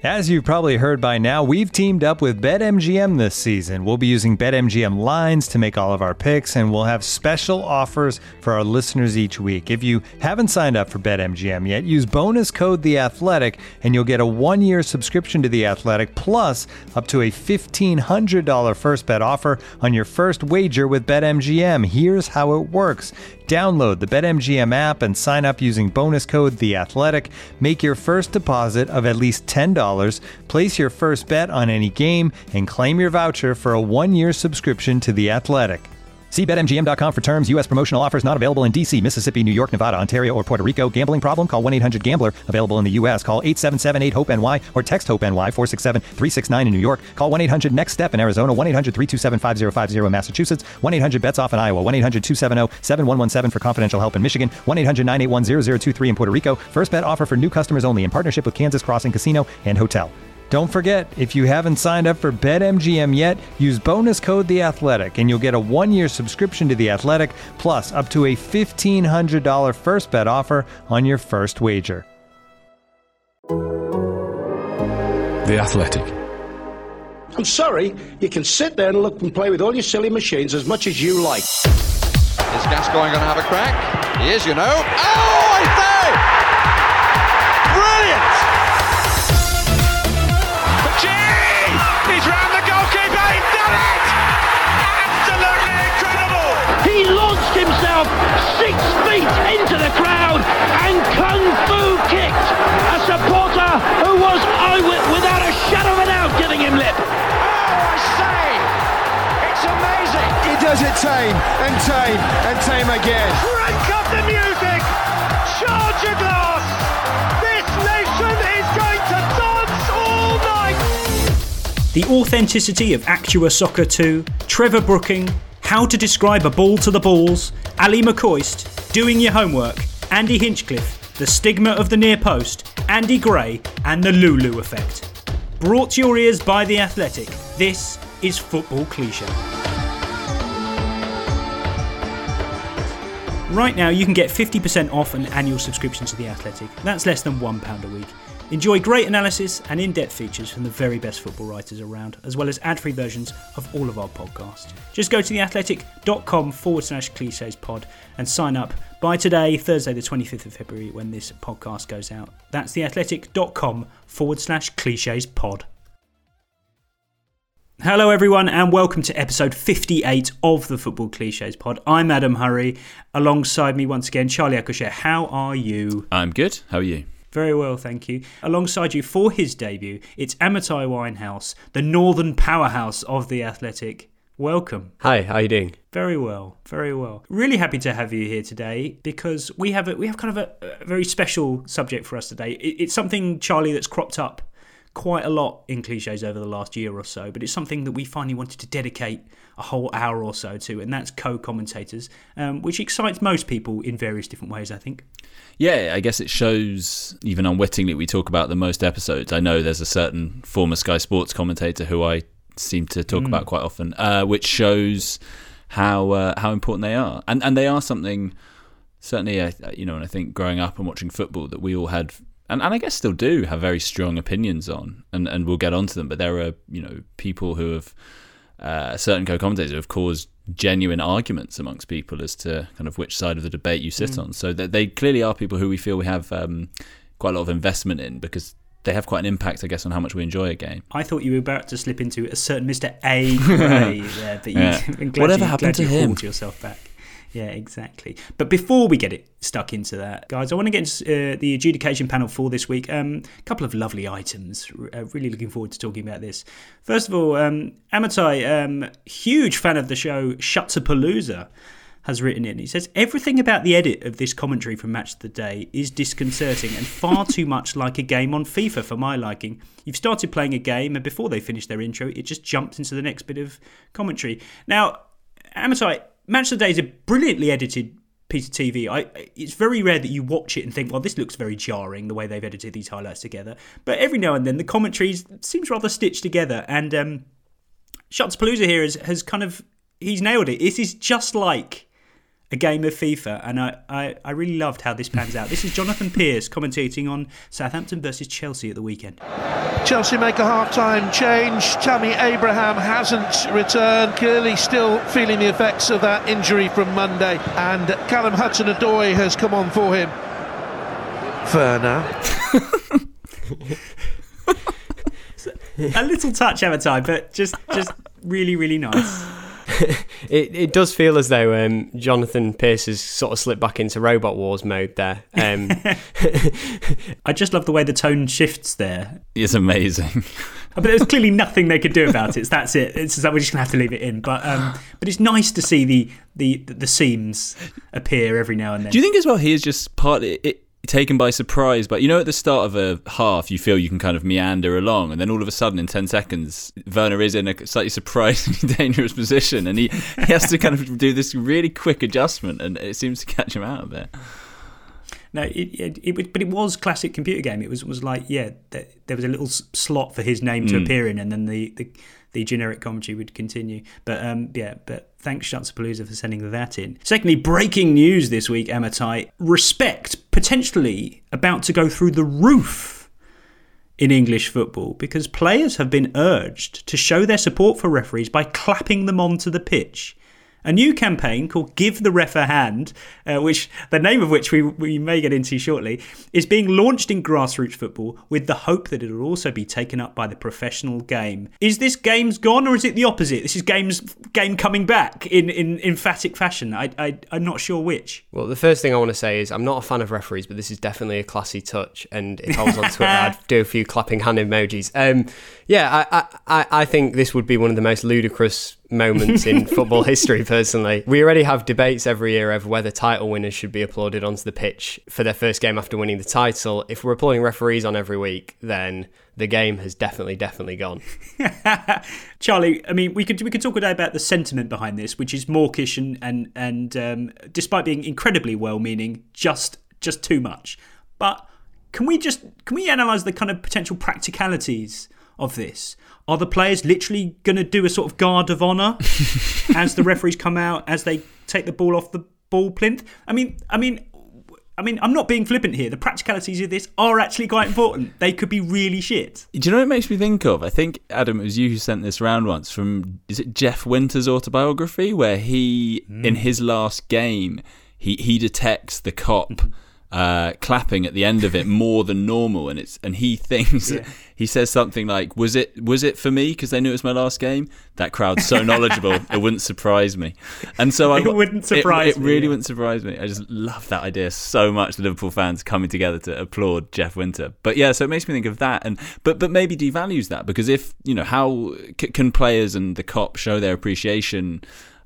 As you've probably heard by now, we've teamed up with BetMGM this season. We'll be using BetMGM lines to make all of our picks, and we'll have special offers for our listeners each week. If you haven't signed up for BetMGM yet, use bonus code The Athletic, and you'll get a 1-year subscription to The Athletic, plus up to a $1,500 first bet offer on your first wager with BetMGM. Here's how it works. Download the BetMGM app and sign up using bonus code The Athletic. Make your first deposit of at least $10. Place your first bet on any game and claim your voucher for a 1-year subscription to The Athletic. See BetMGM.com for terms. U.S. promotional offers not available in D.C., Mississippi, New York, Nevada, Ontario, or Puerto Rico. Gambling problem? Call 1-800-GAMBLER. Available in the U.S. Call 877-8-HOPE-NY or text HOPE-NY 467-369 in New York. Call 1-800-NEXT-STEP in Arizona. 1-800-327-5050 in Massachusetts. 1-800-BETS-OFF in Iowa. 1-800-270-7117 for confidential help in Michigan. 1-800-981-0023 in Puerto Rico. First bet offer for new customers only in partnership with Kansas Crossing Casino and Hotel. Don't forget, if you haven't signed up for BetMGM yet, use bonus code The Athletic, and you'll get a 1-year subscription to The Athletic, plus up to a $1,500 first bet offer on your first wager. The Athletic. I'm sorry, you can sit there and look and play with all your silly machines as much as you like. Is Gascoigne going to have a crack? He is, you know. Oh, I say! Brilliant! He's round the goalkeeper, he's done it! Absolutely incredible! He launched himself 6 feet into the crowd and kung fu kicked a supporter who was without a shadow of a doubt giving him lip. Oh, I say! It's amazing! He does it tame and tame and tame again. Crank up the music! Charge your glass! This nation is going to dance all night! The authenticity of Actua Soccer 2, Trevor Brooking, how to describe a ball to the balls, Ali McCoist, doing your homework, Andy Hinchcliffe, the stigma of the near post, Andy Gray, and the Lulu effect. Brought to your ears by The Athletic, this is Football Cliché. Right now you can get 50% off an annual subscription to The Athletic. That's less than £1 a week. Enjoy great analysis and in-depth features from the very best football writers around, as well as ad-free versions of all of our podcasts. Just go to theathletic.com/clichés and sign up by today, Thursday the 25th of February, when this podcast goes out. That's theathletic.com/clichés pod. Hello everyone and welcome to episode 58 of the Football Clichés pod. I'm Adam Hurrey. Alongside me once again, Charlie Akosher. How are you? I'm good. How are you? Very well, thank you. Alongside you for his debut, it's Amitai Winehouse, the northern powerhouse of The Athletic. Welcome. Hi, how are you doing? Very well, very well. Really happy to have you here today because we have kind of a very special subject for us today. It's something, Charlie, that's cropped up quite a lot in Clichés over the last year or so, but it's something that we finally wanted to dedicate a whole hour or so to, and that's co-commentators, which excites most people in various different ways, I think. Yeah, I guess it shows, even unwittingly, we talk about the most episodes. I know there's a certain former Sky Sports commentator who I seem to talk about quite often, which shows how important they are. And they are something, certainly, and I think growing up and watching football, that we all had, and I guess still do, have very strong opinions on, and we'll get onto them. But there are, people who have, certain co-commentators who have caused genuine arguments amongst people as to kind of which side of the debate you sit on. So they clearly are people who we feel we have quite a lot of investment in, because they have quite an impact, I guess, on how much we enjoy a game. I thought you were about to slip into a certain Mr. A. Gray there, but whatever happened to him? Hauled yourself back. Yeah, exactly. But before we get it stuck into that, guys, I want to get into the adjudication panel for this week. A couple of lovely items. Really looking forward to talking about this. First of all, Amitai, huge fan of the show Shutsapalooza, has written in. He says, everything about the edit of this commentary from Match of the Day is disconcerting and far too much like a game on FIFA for my liking. You've started playing a game and before they finish their intro, it just jumps into the next bit of commentary. Now, Amitai, Match of the Day is a brilliantly edited piece of TV. It's very rare that you watch it and think, well, this looks very jarring, the way they've edited these highlights together. But every now and then, the commentary seems rather stitched together. And Shutsapalooza here has kind of, he's nailed it. This is just like a game of FIFA, and I really loved how this pans out. This is Jonathan Pearce commentating on Southampton versus Chelsea at the weekend. Chelsea make a half-time change. Tammy Abraham hasn't returned, clearly still feeling the effects of that injury from Monday, and Callum Hudson-Odoi has come on for him. Werner. A little touch, Amatai, but just really, really nice. It does feel as though Jonathan Pearce has sort of slipped back into Robot Wars mode there. I just love the way the tone shifts there. It's amazing. But there's clearly nothing they could do about it. That's it. It's that we're just gonna have to leave it in. But it's nice to see the seams appear every now and then. Do you think as well he is just partly taken by surprise? But at the start of a half, you feel you can kind of meander along, and then all of a sudden, in 10 seconds, Werner is in a slightly surprisingly dangerous position, and he has to kind of do this really quick adjustment, and it seems to catch him out a bit. No, it was classic computer game. It was like, there was a little slot for his name to appear in, and then the generic commentary would continue. But thanks Shutsapalooza for sending that in. Secondly, breaking news this week, Amatai. Respect potentially about to go through the roof in English football because players have been urged to show their support for referees by clapping them onto the pitch. A new campaign called Give the Ref a Hand, which the name of which we may get into shortly, is being launched in grassroots football with the hope that it will also be taken up by the professional game. Is this game's gone, or is it the opposite? This is game coming back in emphatic fashion. I'm not sure which. Well, the first thing I want to say is I'm not a fan of referees, but this is definitely a classy touch. And if I was on Twitter, I'd do a few clapping hand emojis. I think this would be one of the most ludicrous moments in football history, personally. We already have debates every year over whether title winners should be applauded onto the pitch for their first game after winning the title. If we're applauding referees on every week, then the game has definitely gone. Charlie, I mean, we could talk today about the sentiment behind this, which is mawkish and despite being incredibly well-meaning, just too much. But can we analyse the kind of potential practicalities of this? Are the players literally going to do a sort of guard of honour as the referees come out, as they take the ball off the ball plinth? I mean, I'm not being flippant here. The practicalities of this are actually quite important. They could be really shit. Do you know what it makes me think of? I think, Adam, it was you who sent this round once from, is it Jeff Winter's autobiography, where he, in his last game, he detects the cop clapping at the end of it more than normal, and he thinks he says something like, was it for me because they knew it was my last game? That crowd's so knowledgeable, it wouldn't surprise me. And so it wouldn't surprise me. It really wouldn't surprise me. I just love that idea so much, the Liverpool fans coming together to applaud Jeff Winter. But so it makes me think of that, and but maybe devalues that, because if how can players and the cop show their appreciation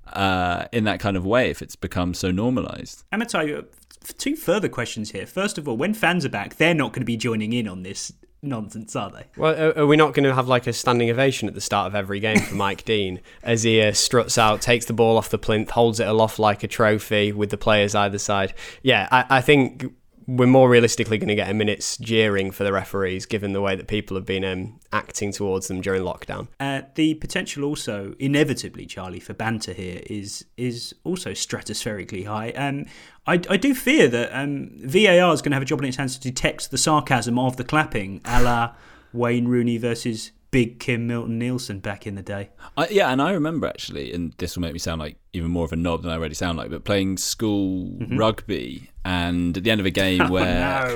in that kind of way if it's become so normalised? I'm going to tell you two further questions here. First of all, when fans are back, they're not going to be joining in on this nonsense, are they? Well, are we not going to have like a standing ovation at the start of every game for Mike Dean as he struts out, takes the ball off the plinth, holds it aloft like a trophy with the players either side? Yeah, I think we're more realistically going to get a minute's jeering for the referees, given the way that people have been acting towards them during lockdown. The potential also, inevitably, Charlie, for banter here is also stratospherically high. I do fear that VAR is going to have a job in its hands to detect the sarcasm of the clapping, a la Wayne Rooney versus Big Kim Milton-Nielsen back in the day. And I remember actually, and this will make me sound like even more of a knob than I already sound like, but playing school rugby, and at the end of a game where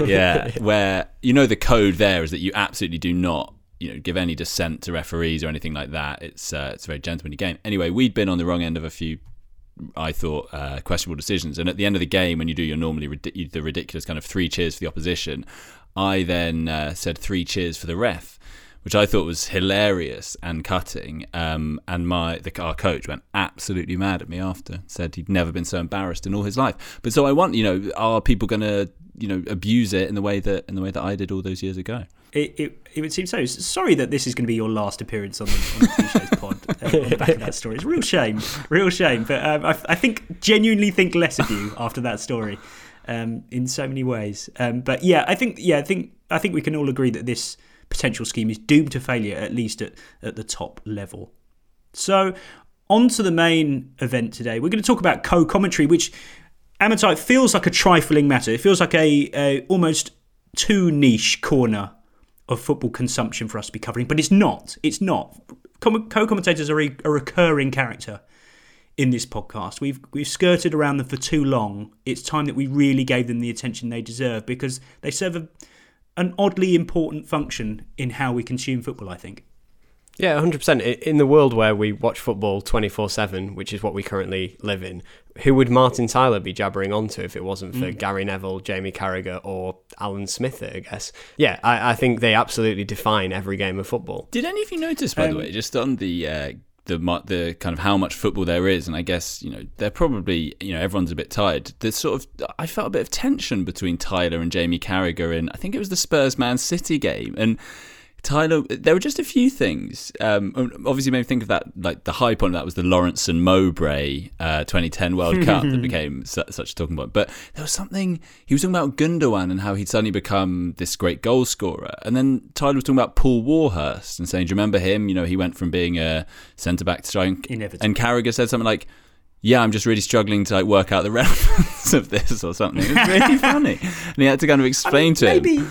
the code there is that you absolutely do not give any dissent to referees or anything like that. It's a very gentlemanly game. Anyway, we'd been on the wrong end of a few, I thought, questionable decisions, and at the end of the game, when you do your normally the ridiculous kind of 3 cheers for the opposition, I then said 3 cheers for the ref, which I thought was hilarious and cutting. And our coach went absolutely mad at me after, said he'd never been so embarrassed in all his life. But so I want, are people going to, abuse it in the way that I did all those years ago? It would seem so. Sorry that this is going to be your last appearance on the Cliches pod on the back of that story. It's a real shame. But I genuinely think less of you after that story, in so many ways. But I think we can all agree that this potential scheme is doomed to failure, at least at the top level. So on to the main event today. We're going to talk about co-commentary, which Amatai, it feels like a trifling matter. It feels like a almost too niche corner of football consumption for us to be covering, but it's not. It's not. Co-commentators are a recurring character in this podcast. We've skirted around them for too long. It's time that we really gave them the attention they deserve, because they serve an oddly important function in how we consume football, I think. Yeah, 100%. In the world where we watch football 24/7, which is what we currently live in, who would Martin Tyler be jabbering onto if it wasn't for Gary Neville, Jamie Carragher or Alan Smith, I guess? Yeah, I think they absolutely define every game of football. Did any of you notice, by the way, just on the kind of how much football there is, and I guess, they're probably, everyone's a bit tired. There's I felt a bit of tension between Tyler and Jamie Carragher in, I think it was the Spurs-Man City game, and Tyler, there were just a few things. Obviously, made me think of that. Like the high point of that was the Lawrence and Mowbray 2010 World Cup that became such a talking point. But there was something he was talking about Gundogan and how he'd suddenly become this great goal scorer. And then Tyler was talking about Paul Warhurst and saying, "Do you remember him? He went from being a centre back to strike." And Carragher said something like, "Yeah, I'm just really struggling to work out the relevance of this," or something. It was really funny, and he had to kind of explain to him.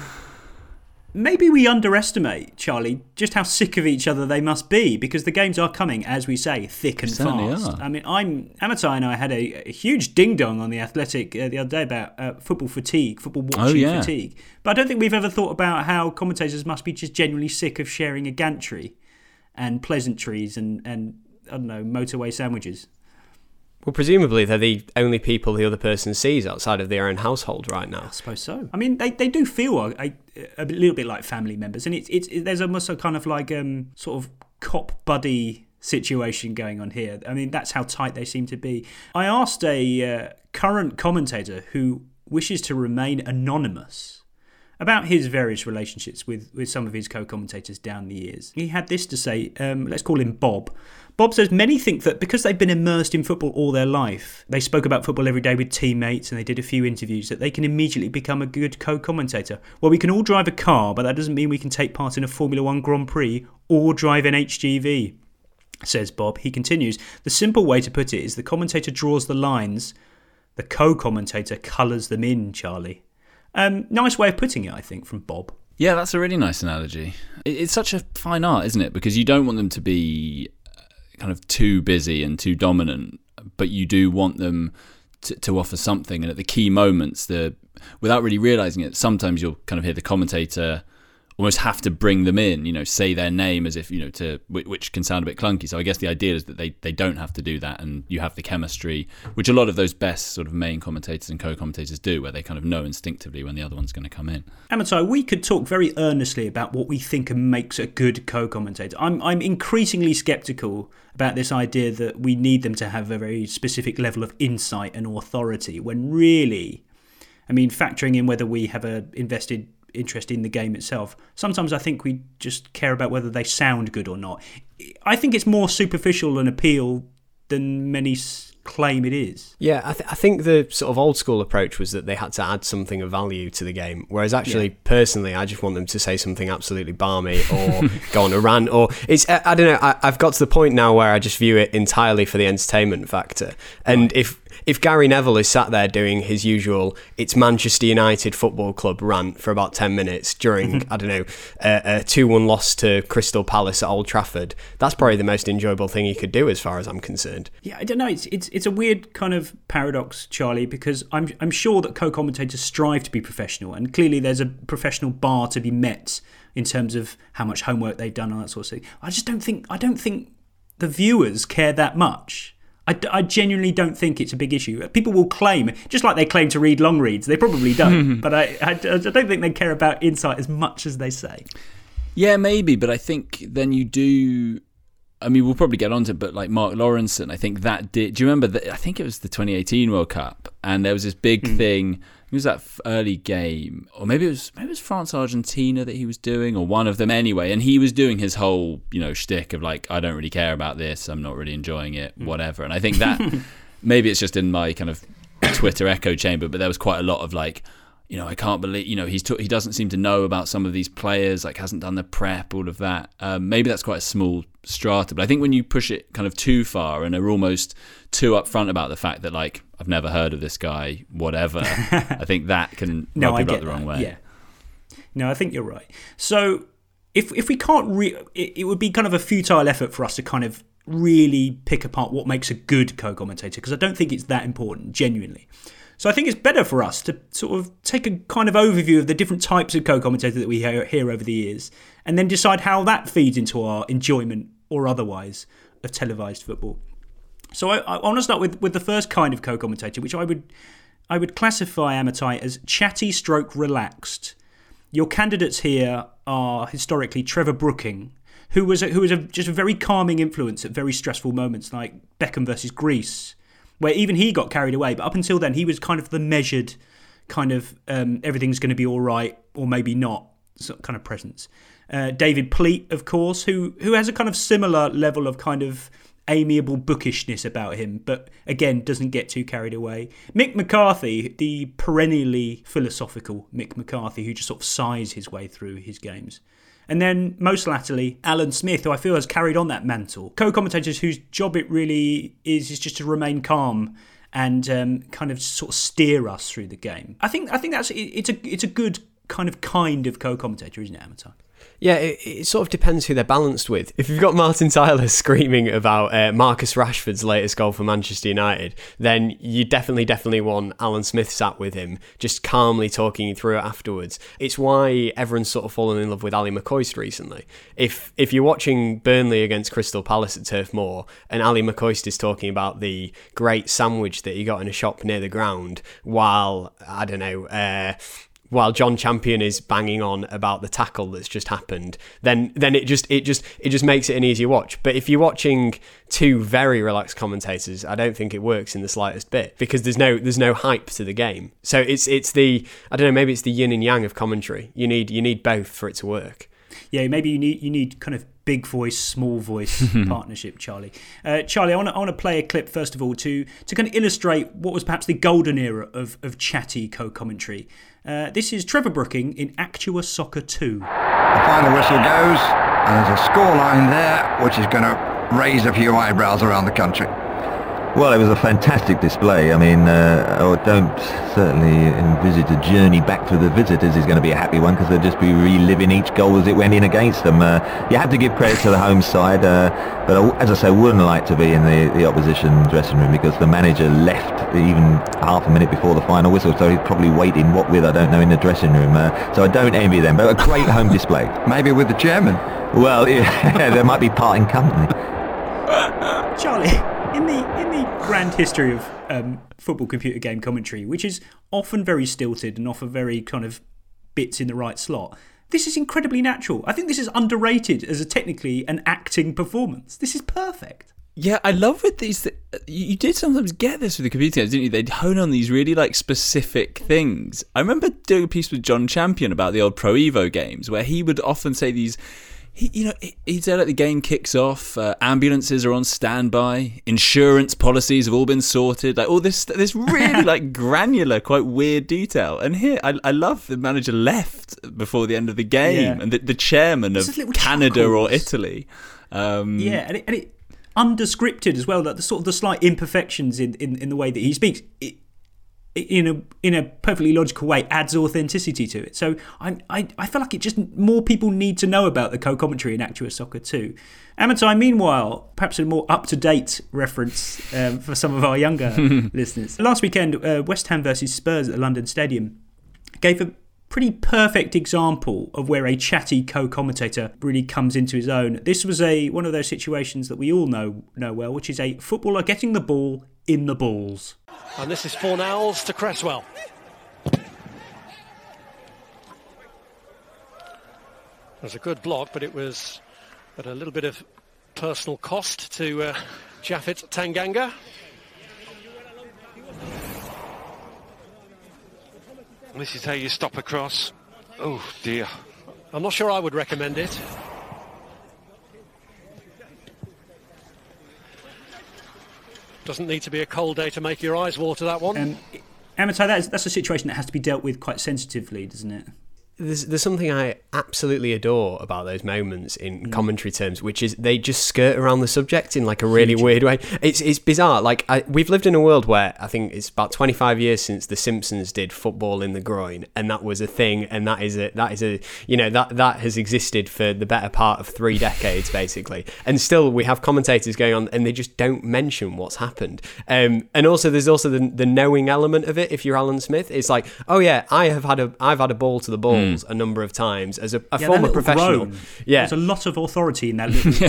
Maybe we underestimate, Charlie, just how sick of each other they must be, because the games are coming, as we say, thick and fast. Are. I mean, Amatai and I had a huge ding-dong on The Athletic the other day about football fatigue, football watching fatigue. But I don't think we've ever thought about how commentators must be just genuinely sick of sharing a gantry and pleasantries and I don't know, motorway sandwiches. Well, presumably they're the only people the other person sees outside of their own household right now. I suppose so. I mean, they do feel a little bit like family members, and there's almost a kind of sort of cop buddy situation going on here. I mean, that's how tight they seem to be. I asked a current commentator who wishes to remain anonymous about his various relationships with some of his co-commentators down the years. He had this to say. Let's call him Bob. Bob says many think that because they've been immersed in football all their life, they spoke about football every day with teammates and they did a few interviews, that they can immediately become a good co-commentator. Well, we can all drive a car, but that doesn't mean we can take part in a Formula 1 Grand Prix or drive an HGV, says Bob. He continues, the simple way to put it is the commentator draws the lines, the co-commentator colours them in, Charlie. Nice way of putting it, I think, from Bob. Yeah, that's a really nice analogy. It's such a fine art, isn't it? Because you don't want them to be kind of too busy and too dominant, but you do want them to offer something. And at the key moments, without really realising it, sometimes you'll kind of hear the commentator almost have to bring them in, say their name as if, which can sound a bit clunky. So I guess the idea is that they don't have to do that, and you have the chemistry, which a lot of those best sort of main commentators and co-commentators do, where they kind of know instinctively when the other one's going to come in. Amatai, we could talk very earnestly about what we think makes a good co-commentator. I'm increasingly sceptical about this idea that we need them to have a very specific level of insight and authority, when really, I mean, factoring in whether we have a invested interest in the game itself, sometimes I think we just care about whether they sound good or not. I think it's more superficial an appeal than many claim it is. Yeah, I think the sort of old school approach was that they had to add something of value to the game, whereas actually, personally, I just want them to say something absolutely balmy or go on a rant, or it's, I don't know, I've got to the point now where I just view it entirely for the entertainment factor. And if Gary Neville is sat there doing his usual "it's Manchester United Football Club" rant for about 10 minutes during, I don't know, a 2-1 loss to Crystal Palace at Old Trafford, that's probably the most enjoyable thing he could do as far as I'm concerned. Yeah, I don't know, it's a weird kind of paradox, Charlie, because I'm sure that co-commentators strive to be professional, and clearly there's a professional bar to be met in terms of how much homework they've done and that sort of thing. I don't think the viewers care that much. I genuinely don't think it's a big issue. People will claim, just like they claim to read long reads, they probably don't, but I don't think they care about insight as much as they say. Yeah, maybe, but I think then you do. I mean, we'll probably get onto it, but like Mark Lawrenson, I think that did. Do you remember that? I think it was the 2018 World Cup, and there was this big thing. It was that early game, or maybe it was France-Argentina that he was doing, or one of them anyway. And he was doing his whole, shtick of like, I don't really care about this, I'm not really enjoying it, whatever. And I think that maybe it's just in my kind of Twitter echo chamber, but there was quite a lot of like, I can't believe, he doesn't seem to know about some of these players, like hasn't done the prep, all of that. Maybe that's quite a small strata, but I think when you push it kind of too far and are almost too upfront about the fact that, like, I've never heard of this guy, whatever, I think that can rub people up the wrong way. Yeah. No, I think you're right. So if we can't, it would be kind of a futile effort for us to kind of really pick apart what makes a good co-commentator, because I don't think it's that important, genuinely. So I think it's better for us to sort of take a kind of overview of the different types of co-commentator that we hear over the years, and then decide how that feeds into our enjoyment or otherwise of televised football. So I want to start with the first kind of co-commentator, which I would classify, Amatai, as chatty stroke relaxed. Your candidates here are historically Trevor Brooking, who was just a very calming influence at very stressful moments like Beckham versus Greece, where even he got carried away. But up until then, he was kind of the measured kind of everything's going to be all right or maybe not kind of presence. David Pleat, of course, who has a kind of similar level of kind of amiable bookishness about him, but again, doesn't get too carried away. Mick McCarthy, the perennially philosophical Mick McCarthy, who just sort of sighs his way through his games. And then, most latterly, Alan Smith, who I feel has carried on that mantle. Co-commentators whose job it really is just to remain calm and kind of sort of steer us through the game. I think it's a good kind of co-commentator, isn't it, Amatai? Yeah, it sort of depends who they're balanced with. If you've got Martin Tyler screaming about Marcus Rashford's latest goal for Manchester United, then you definitely want Alan Smith sat with him, just calmly talking you through it afterwards. It's why everyone's sort of fallen in love with Ali McCoist recently. If you're watching Burnley against Crystal Palace at Turf Moor, and Ali McCoist is talking about the great sandwich that he got in a shop near the ground, while, I don't know, while John Champion is banging on about the tackle that's just happened, then it just makes it an easier watch. But if you're watching two very relaxed commentators, I don't think it works in the slightest bit, because there's no hype to the game. So it's the, I don't know, maybe it's the yin and yang of commentary. You need both for it to work. Yeah, maybe you need kind of big voice, small voice partnership, Charlie. Charlie, I want to play a clip first of all to kind of illustrate what was perhaps the golden era of chatty co-commentary. This is Trevor Brooking in Actua Soccer 2. The final whistle goes, and there's a scoreline there which is going to raise a few eyebrows around the country. Well, it was a fantastic display. I mean, I don't certainly envisage a journey back for the visitors is going to be a happy one, because they'll just be reliving each goal as it went in against them. You have to give credit to the home side, but as I say, wouldn't like to be in the opposition dressing room, because the manager left even half a minute before the final whistle, so he's probably waiting, what with, I don't know, in the dressing room. So I don't envy them, but a great home display. Maybe with the chairman. Well, yeah, there might be parting company. Charlie, in the grand history of football computer game commentary, which is often very stilted and often very kind of bits in the right slot, this is incredibly natural. I think this is underrated as technically an acting performance. This is perfect. Yeah, I love with these. You did sometimes get this with the computer games, didn't you? They'd hone on these really like specific things. I remember doing a piece with John Champion about the old Pro Evo games, where he would often say these. He'd say like the game kicks off, ambulances are on standby, insurance policies have all been sorted, like all this really like granular, quite weird detail. And here, I love the manager left before the end of the game, and the chairman of Canada or Italy. And it undescripted as well, that the sort of the slight imperfections in the way that he speaks. In a perfectly logical way, adds authenticity to it. So I feel like it just more people need to know about the co-commentary in Actua Soccer 2. Amatai, meanwhile, perhaps a more up-to-date reference for some of our younger listeners. Last weekend, West Ham versus Spurs at the London Stadium gave a pretty perfect example of where a chatty co-commentator really comes into his own. This was one of those situations that we all know well, which is a footballer getting the ball in the balls. And this is Fornals to Cresswell. There's a good block, but it was at a little bit of personal cost to Japhet Tanganga. This is how you stop a cross. Oh dear. I'm not sure I would recommend it. Doesn't need to be a cold day to make your eyes water, that one. Amitai, that's a situation that has to be dealt with quite sensitively, doesn't it? There's something I absolutely adore about those moments in commentary terms, which is they just skirt around the subject in like a really weird way. It's bizarre. Like we've lived in a world where I think it's about 25 years since The Simpsons did football in the groin, and that was a thing, and that is a you know that has existed for the better part of 3 decades basically, and still we have commentators going on and they just don't mention what's happened. And also there's also the knowing element of it. If you're Alan Smith, it's like, oh yeah, I've had a ball to the balls a number of times as a former professional. Groan. Yeah, there's a lot of authority in that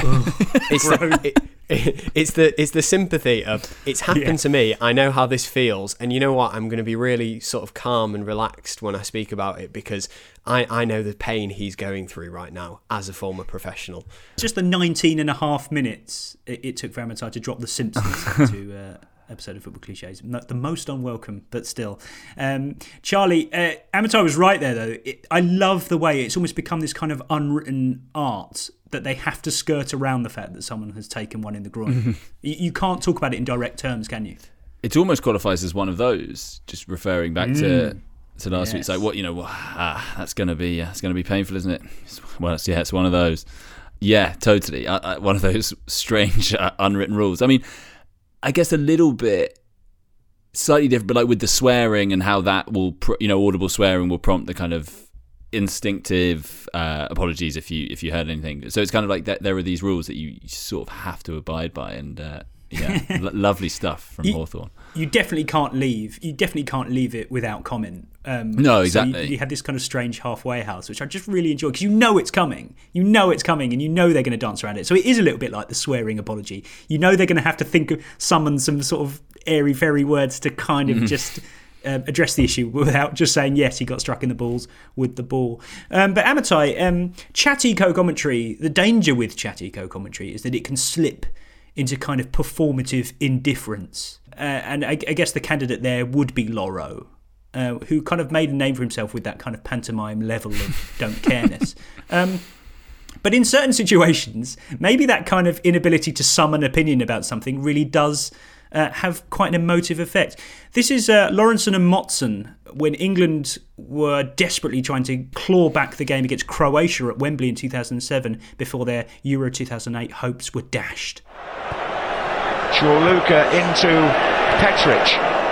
little it's the sympathy of it's happened to me, I know how this feels, and you know what, I'm going to be really sort of calm and relaxed when I speak about it because I know the pain he's going through right now as a former professional. Just the 19 and a half minutes it took for Amitai to drop The Simpsons to episode of Football Cliches. The most unwelcome, but still. Charlie, Amitai was right there, though. I love the way it's almost become this kind of unwritten art that they have to skirt around the fact that someone has taken one in the groin. You can't talk about it in direct terms, can you? It almost qualifies as one of those, just referring back to last week. It's like, what, you know, that's going to be painful, isn't it? Well, it's one of those. Yeah, totally. One of those strange unwritten rules. I mean, I guess a little bit slightly different, but like with the swearing and how that will, audible swearing will prompt the kind of instinctive apologies if you heard anything. So it's kind of like that. There are these rules that you sort of have to abide by, and lovely stuff from Hawthorne. You definitely can't leave. You definitely can't leave it without comment. No, exactly. So you had this kind of strange halfway house, which I just really enjoy because you know it's coming. You know it's coming, and you know they're going to dance around it. So it is a little bit like the swearing apology. You know they're going to have to summon some sort of airy-fairy words to kind of just address the issue without just saying, yes, he got struck in the balls with the ball. But Amitai, chatty co-commentary, the danger with chatty co-commentary is that it can slip into kind of performative indifference. And I guess the candidate there would be Lawro, who kind of made a name for himself with that kind of pantomime level of don't careness. But in certain situations, maybe that kind of inability to summon opinion about something really does have quite an emotive effect. This is Lawrenson and Motson when England were desperately trying to claw back the game against Croatia at Wembley in 2007 before their Euro 2008 hopes were dashed. Luka into Petric.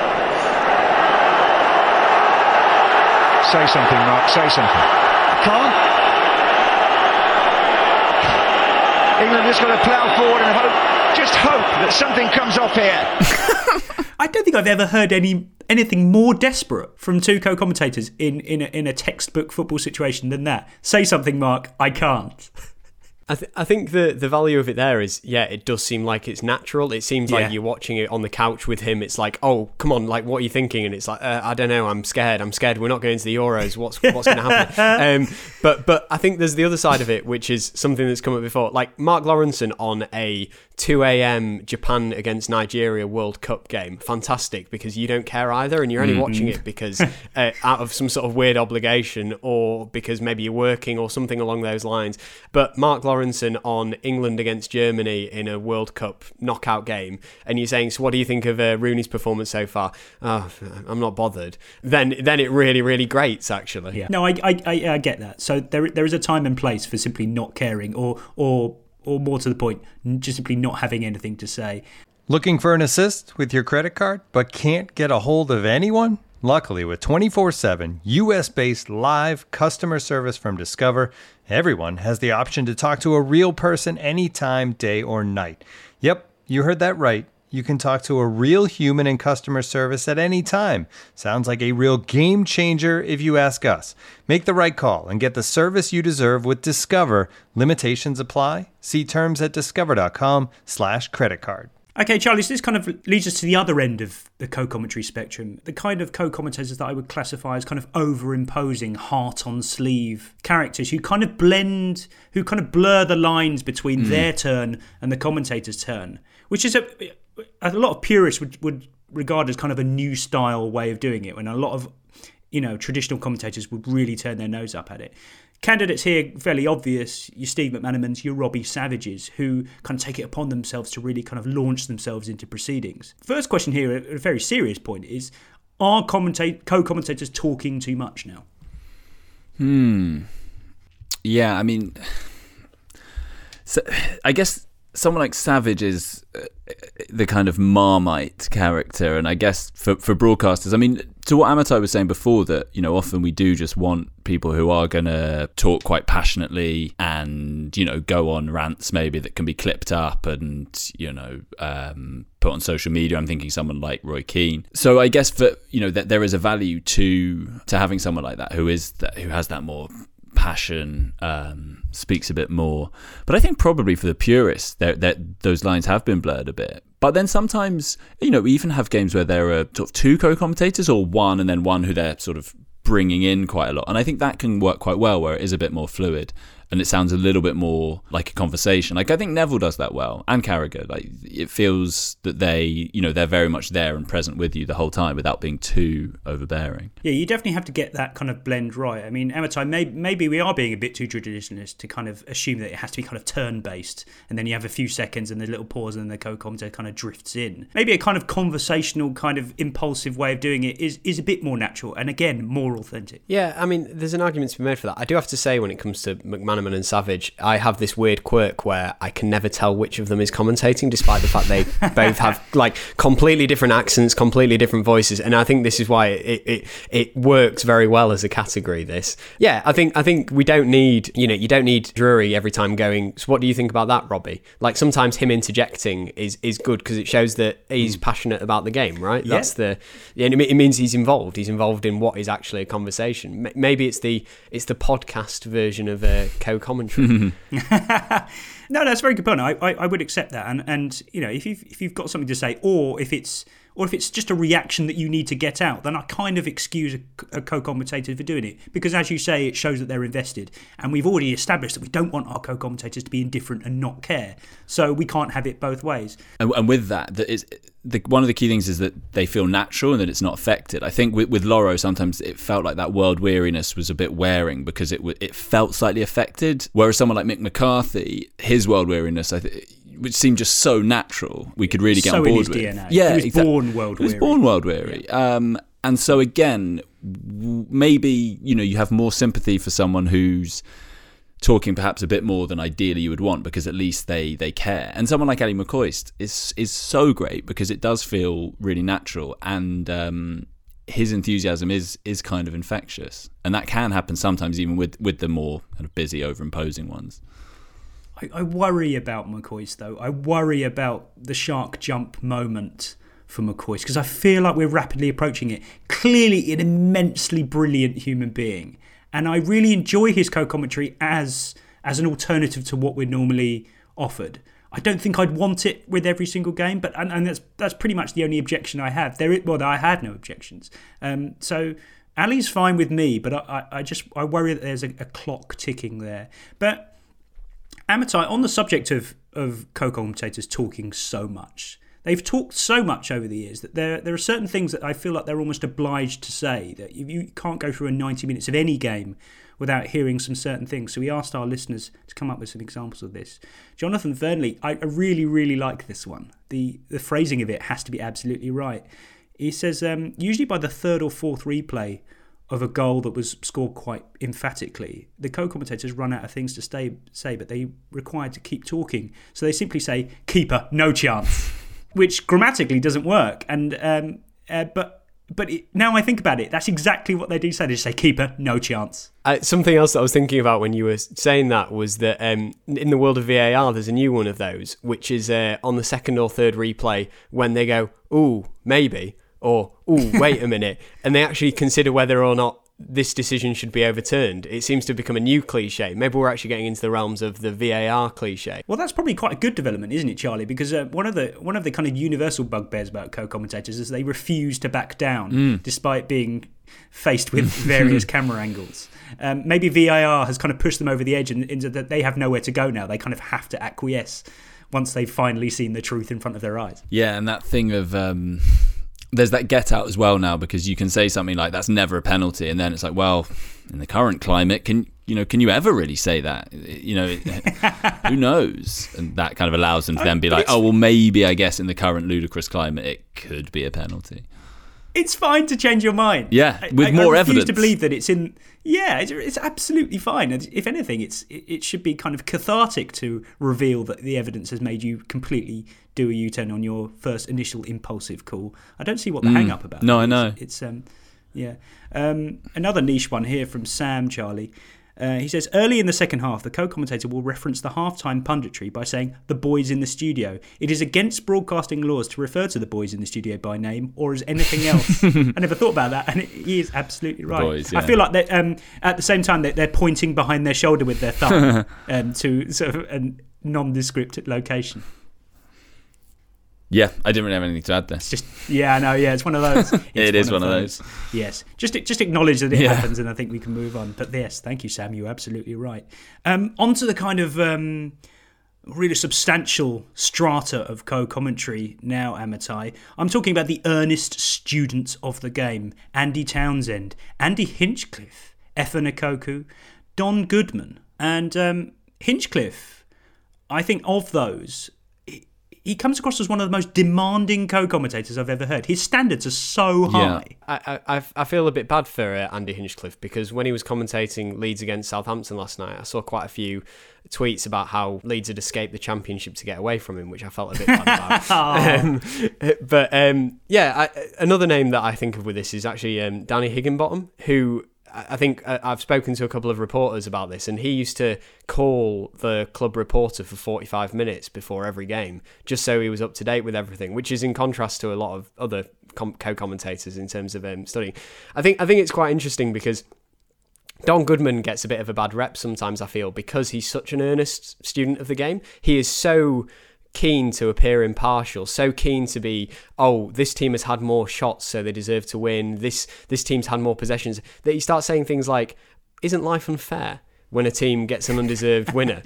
Say something, Mark, say something. Can't. England just got to plough forward and hope that something comes off here. I don't think I've ever heard anything more desperate from two co-commentators in a textbook football situation than that. Say something, Mark, I can't. I think the value of it there is, it does seem like it's natural. It seems like you're watching it on the couch with him. It's like, oh, come on, like, what are you thinking? And it's like, I don't know, I'm scared. We're not going to the Euros. What's going to happen? But I think there's the other side of it, which is something that's come up before. Like Mark Lawrenson on a 2 a.m. Japan against Nigeria World Cup game. Fantastic, because you don't care either, and you're only watching it because out of some sort of weird obligation, or because maybe you're working or something along those lines. But Mark Lawrenson on England against Germany in a World Cup knockout game, and you're saying, so what do you think of Rooney's performance so far? I'm not bothered. Then it really, really grates, actually. Yeah. No, I get that. So there is a time and place for simply not caring, or more to the point, just simply not having anything to say. Looking for an assist with your credit card, but can't get a hold of anyone? Luckily, with 24/7 US-based live customer service from Discover, everyone has the option to talk to a real person anytime, day or night. Yep, you heard that right. You can talk to a real human in customer service at any time. Sounds like a real game changer if you ask us. Make the right call and get the service you deserve with Discover. Limitations apply. See terms at discover.com/creditcard. Okay, Charlie, so this kind of leads us to the other end of the co-commentary spectrum. The kind of co-commentators that I would classify as kind of over-imposing, heart-on-sleeve characters who kind of blur the lines between their turn and the commentator's turn, which is a lot of purists would regard as kind of a new style way of doing it, when a lot of traditional commentators would really turn their nose up at it. Candidates here, fairly obvious, your Steve McManamans, your Robbie Savages, who kind of take it upon themselves to really kind of launch themselves into proceedings. First question here, a very serious point, is Are co-commentators talking too much now? Yeah, I mean, so I guess someone like Savage is the kind of Marmite character, and I guess for broadcasters, I mean, to what Amatai was saying before, that, you know, often we do just want people who are going to talk quite passionately and, you know, go on rants maybe that can be clipped up and, you know, put on social media. I'm thinking someone like Roy Keane. So I guess that, you know, that there is a value to having someone like that who has that more passion, speaks a bit more. But I think probably for the purists, that those lines have been blurred a bit. But then sometimes, you know, we even have games where there are sort of two co-commentators, or one and then one who they're sort of bringing in quite a lot. And I think that can work quite well, where it is a bit more fluid and it sounds a little bit more like a conversation. Like, I think Neville does that well, and Carragher. Like, it feels that they, you know, they're very much there and present with you the whole time without being too overbearing. Yeah, you definitely have to get that kind of blend right. I mean, Amatai, maybe we are being a bit too traditionalist to kind of assume that it has to be kind of turn-based, and then you have a few seconds and a little pause and the co-commentator kind of drifts in. Maybe a kind of conversational, kind of impulsive way of doing it is a bit more natural and, again, more authentic. Yeah, I mean, there's an argument to be made for that. I do have to say, when it comes to McManaman and Savage, I have this weird quirk where I can never tell which of them is commentating, despite the fact they both have like completely different accents, completely different voices, and I think this is why it works very well as a category. This, yeah, I think we don't need, you know, you don't need Drury every time going, so what do you think about that, Robbie? Like, sometimes him interjecting is good because it shows that he's passionate about the game, right? Yeah. It means he's involved in what is actually a conversation. Maybe it's the podcast version of a co-commentary. No, that's a very good point. I would accept that, and you know, if you've got something to say, or if it's just a reaction that you need to get out, then I kind of excuse a co-commentator for doing it, because, as you say, it shows that they're invested, and we've already established that we don't want our co-commentators to be indifferent and not care, so we can't have it both ways. And with that, one of the key things is that they feel natural and that it's not affected. I think with Loro, sometimes it felt like that world weariness was a bit wearing because it felt slightly affected, whereas someone like Mick McCarthy, his world weariness, which seemed just so natural, we could really get on board with. DNA. Yeah, he was born world weary. He was born world weary. Yeah. And so again, maybe, you know, you have more sympathy for someone who's talking perhaps a bit more than ideally you would want, because at least they care. And someone like Ali McCoist is so great because it does feel really natural, and his enthusiasm is kind of infectious, and that can happen sometimes even with the more kind of busy, over-imposing ones. I worry about McCoist, though. I worry about the shark jump moment for McCoist, because I feel like we're rapidly approaching it. Clearly an immensely brilliant human being, and I really enjoy his co-commentary as an alternative to what we're normally offered. I don't think I'd want it with every single game, but and that's pretty much the only objection I have. I had no objections. So Ali's fine with me, but I worry that there's a clock ticking there. But Amatai, on the subject of co-commentators talking so much, they've talked so much over the years that there are certain things that I feel like they're almost obliged to say, that you can't go through 90 minutes of any game without hearing some certain things. So we asked our listeners to come up with some examples of this. Jonathan Fernley, I really, really like this one. The phrasing of it has to be absolutely right. He says, usually by the third or fourth replay of a goal that was scored quite emphatically, the co-commentators run out of things to say, but they required to keep talking. So they simply say, "Keeper, no chance," which grammatically doesn't work. And now I think about it, that's exactly what they do say. They just say, "Keeper, no chance." Something else that I was thinking about when you were saying that was that in the world of VAR, there's a new one of those, which is on the second or third replay when they go, "Ooh, maybe," or "Ooh, wait a minute," and they actually consider whether or not this decision should be overturned. It seems to become a new cliche. Maybe we're actually getting into the realms of the VAR cliche. Well, that's probably quite a good development, isn't it, Charlie? Because one of the kind of universal bugbears about co-commentators is they refuse to back down despite being faced with various camera angles. Maybe VAR has kind of pushed them over the edge into that they have nowhere to go now. They kind of have to acquiesce once they've finally seen the truth in front of their eyes. Yeah, and that thing of there's that get out as well now, because you can say something like that's never a penalty, and then it's like, well, in the current climate, can you ever really say that? Who knows? And that kind of allows them to then be like, oh well, maybe I guess in the current ludicrous climate it could be a penalty. It's fine to change your mind. Yeah, with more evidence. I refuse to believe that it's in. Yeah, it's absolutely fine. If anything, it should be kind of cathartic to reveal that the evidence has made you completely do a U-turn on your first initial impulsive call. I don't see what the hang-up about. No, I know. It's yeah. Another niche one here from Sam, Charlie. He says, early in the second half, the co-commentator will reference the halftime punditry by saying, the boys in the studio. It is against broadcasting laws to refer to the boys in the studio by name or as anything else. I never thought about that, and he is absolutely right. Boys, yeah. I feel like at the same time they're pointing behind their shoulder with their thumb to sort of a nondescript location. Yeah, I didn't really have anything to add there. It's just, yeah, I know, yeah, it's one of those. It is one of those. Yes, just acknowledge that it happens, and I think we can move on. But yes, thank you, Sam, you're absolutely right. On to the kind of really substantial strata of co-commentary now, Amatai. I'm talking about the earnest students of the game. Andy Townsend, Andy Hinchcliffe, Efa Nkoku, Don Goodman. And Hinchcliffe, I think of those, he comes across as one of the most demanding co-commentators I've ever heard. His standards are so high. Yeah. I feel a bit bad for Andy Hinchcliffe, because when he was commentating Leeds against Southampton last night, I saw quite a few tweets about how Leeds had escaped the Championship to get away from him, which I felt a bit bad about. Another name that I think of with this is actually Danny Higginbottom, who I think I've spoken to a couple of reporters about this, and he used to call the club reporter for 45 minutes before every game, just so he was up to date with everything, which is in contrast to a lot of other co-commentators in terms of studying. I think it's quite interesting because Don Goodman gets a bit of a bad rep sometimes, I feel, because he's such an earnest student of the game. He is so keen to appear impartial, so keen to be, this team has had more shots so they deserve to win, this team's had more possessions, that he starts saying things like, isn't life unfair when a team gets an undeserved winner?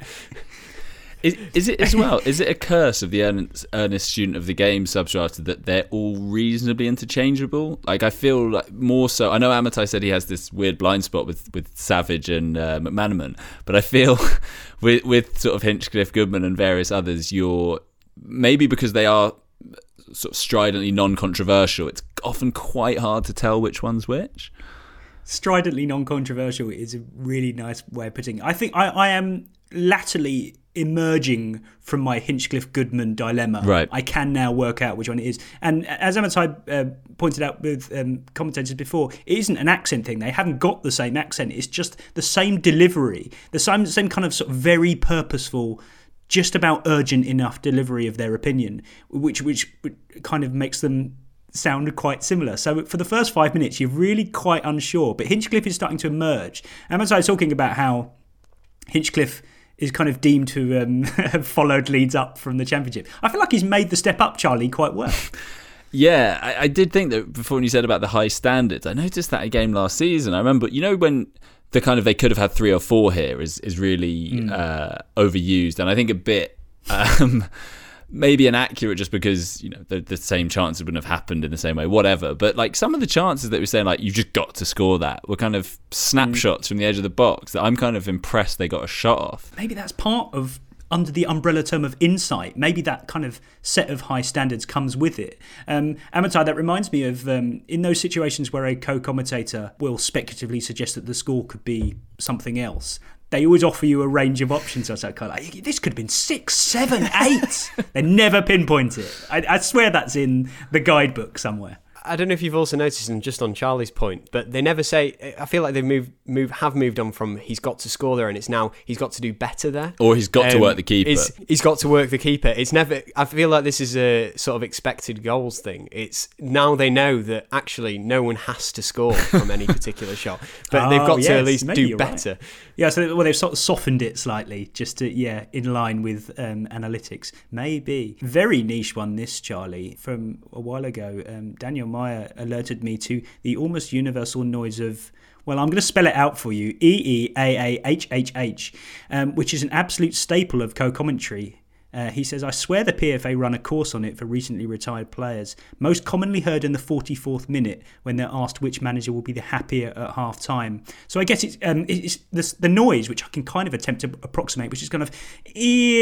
Is it as well? Is it a curse of the earnest student of the game substrata that they're all reasonably interchangeable? Like, I feel like more so. I know Amatai said he has this weird blind spot with Savage and McManaman, but I feel with sort of Hinchcliffe, Goodman, and various others, you're maybe because they are sort of stridently non-controversial, it's often quite hard to tell which one's which. Stridently non-controversial is a really nice way of putting it. I think I am latterly emerging from my Hinchcliffe-Goodman dilemma. Right. I can now work out which one it is. And as Amatai pointed out with commentators before, it isn't an accent thing. They haven't got the same accent. It's just the same delivery, the same kind of sort of very purposeful, just about urgent enough delivery of their opinion, which kind of makes them sound quite similar. So for the first 5 minutes, you're really quite unsure. But Hinchcliffe is starting to emerge. Amatai is talking about how Hinchcliffe is kind of deemed to have followed Leeds up from the Championship. I feel like he's made the step up, Charlie, quite well. Yeah, I did think that before when you said about the high standards, I noticed that a game last season. I remember, when the kind of they could have had 3 or 4 here is really overused, and I think a bit maybe inaccurate just because the same chances wouldn't have happened in the same way, whatever. But like some of the chances that we're saying, like, you've just got to score that, were kind of snapshots from the edge of the box that I'm kind of impressed they got a shot off. Maybe that's part of, under the umbrella term of insight, maybe that kind of set of high standards comes with it. Amatai, that reminds me of in those situations where a co-commentator will speculatively suggest that the score could be something else, they always offer you a range of options. I was like, this could have been 6, 7, 8. They never pinpoint it. I swear that's in the guidebook somewhere. I don't know if you've also noticed, and just on Charlie's point, but they never say. I feel like they've moved on from he's got to score there, and it's now he's got to do better there, or he's got to work the keeper. He's got to work the keeper. It's never. I feel like this is a sort of expected goals thing. It's now they know that actually no one has to score from any particular shot, but they've got to at least do better. Right. Yeah, so they've sort of softened it slightly, just to in line with analytics. Maybe very niche one. This, Charlie, from a while ago, Daniel Meyer alerted me to the almost universal noise of, well, I'm going to spell it out for you, EEAAHHH, which is an absolute staple of co-commentary. He says, I swear the PFA run a course on it for recently retired players, most commonly heard in the 44th minute when they're asked which manager will be the happier at half-time. So I guess it's the noise, which I can kind of attempt to approximate, which is kind of,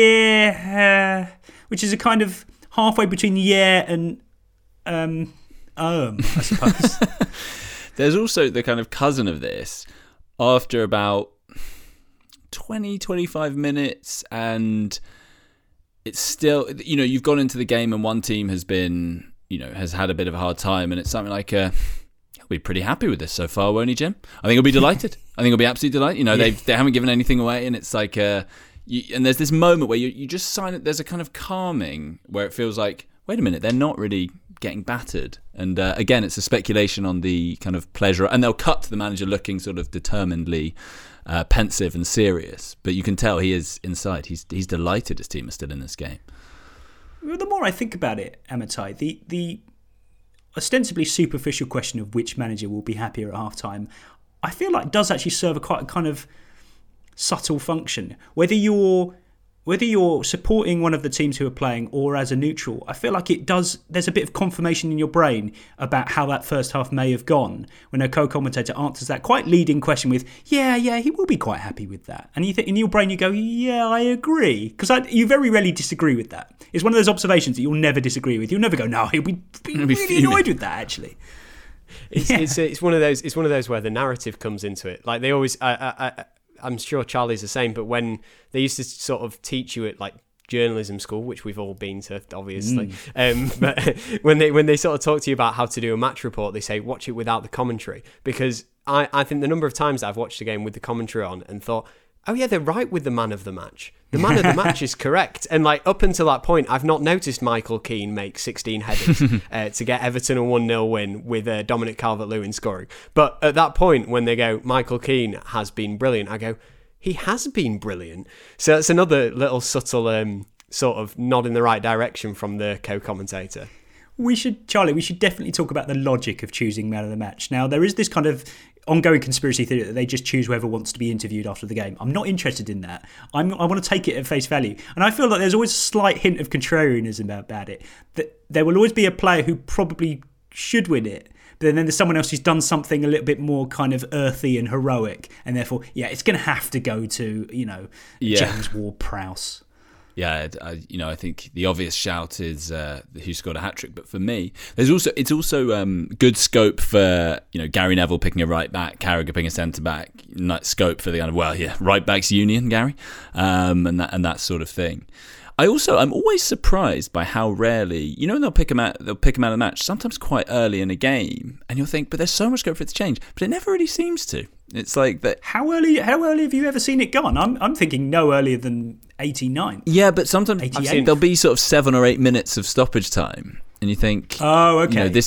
which is a kind of halfway between and I suppose. There's also the kind of cousin of this. After about 20, 25 minutes, and it's still, you've gone into the game and one team has been, has had a bit of a hard time, and it's something like, he'll be pretty happy with this so far, won't he, Jim? I think he'll be delighted. I think he'll be absolutely delighted. They haven't given anything away, and it's like, and there's this moment where you just sign it. There's a kind of calming where it feels like, wait a minute, they're not really getting battered. And again, it's a speculation on the kind of pleasure, and they'll cut to the manager looking sort of determinedly pensive and serious, but you can tell he is inside. He's delighted his team is still in this game. Well, the more I think about it, Amatai, the ostensibly superficial question of which manager will be happier at half-time, I feel like does actually serve a quite a kind of subtle function. Whether you're supporting one of the teams who are playing or as a neutral, I feel like it does. There's a bit of confirmation in your brain about how that first half may have gone when a co-commentator answers that quite leading question with, yeah, he will be quite happy with that. And you think in your brain, you go, yeah, I agree. Because you very rarely disagree with that. It's one of those observations that you'll never disagree with. You'll never go, no, he'll be really annoyed with that, actually. It's one of those where the narrative comes into it. Like they always, I'm sure Charlie's the same, but when they used to sort of teach you at like journalism school, which we've all been to, obviously, but when they sort of talk to you about how to do a match report, they say watch it without the commentary, because I think the number of times I've watched a game with the commentary on and thought, oh yeah, they're right with the man of the match. The man of the match is correct. And like up until that point, I've not noticed Michael Keane make 16 headers to get Everton a 1-0 win with Dominic Calvert-Lewin scoring. But at that point, when they go, Michael Keane has been brilliant, I go, he has been brilliant. So that's another little subtle sort of nod in the right direction from the co-commentator. Charlie, we should definitely talk about the logic of choosing man of the match. Now, there is this kind of ongoing conspiracy theory that they just choose whoever wants to be interviewed after the game. I'm not interested in that. I want to take it at face value. And I feel like there's always a slight hint of contrarianism about it. That there will always be a player who probably should win it, but then there's someone else who's done something a little bit more kind of earthy and heroic. And therefore, it's going to have to go to, James Ward-Prowse. Yeah, I think the obvious shout is who scored a hat-trick. But for me, it's also good scope for Gary Neville picking a right back, Carragher picking a centre back. Scope for the kind of right backs union, Gary, and that sort of thing. I'm always surprised by how rarely, they'll pick him out of the match, sometimes quite early in a game, and you'll think, but there's so much scope for it to change, but it never really seems to. It's like that. How early have you ever seen it gone? I'm thinking no earlier than 89. Yeah, but sometimes there'll be sort of 7 or 8 minutes of stoppage time, and you think, oh, okay. And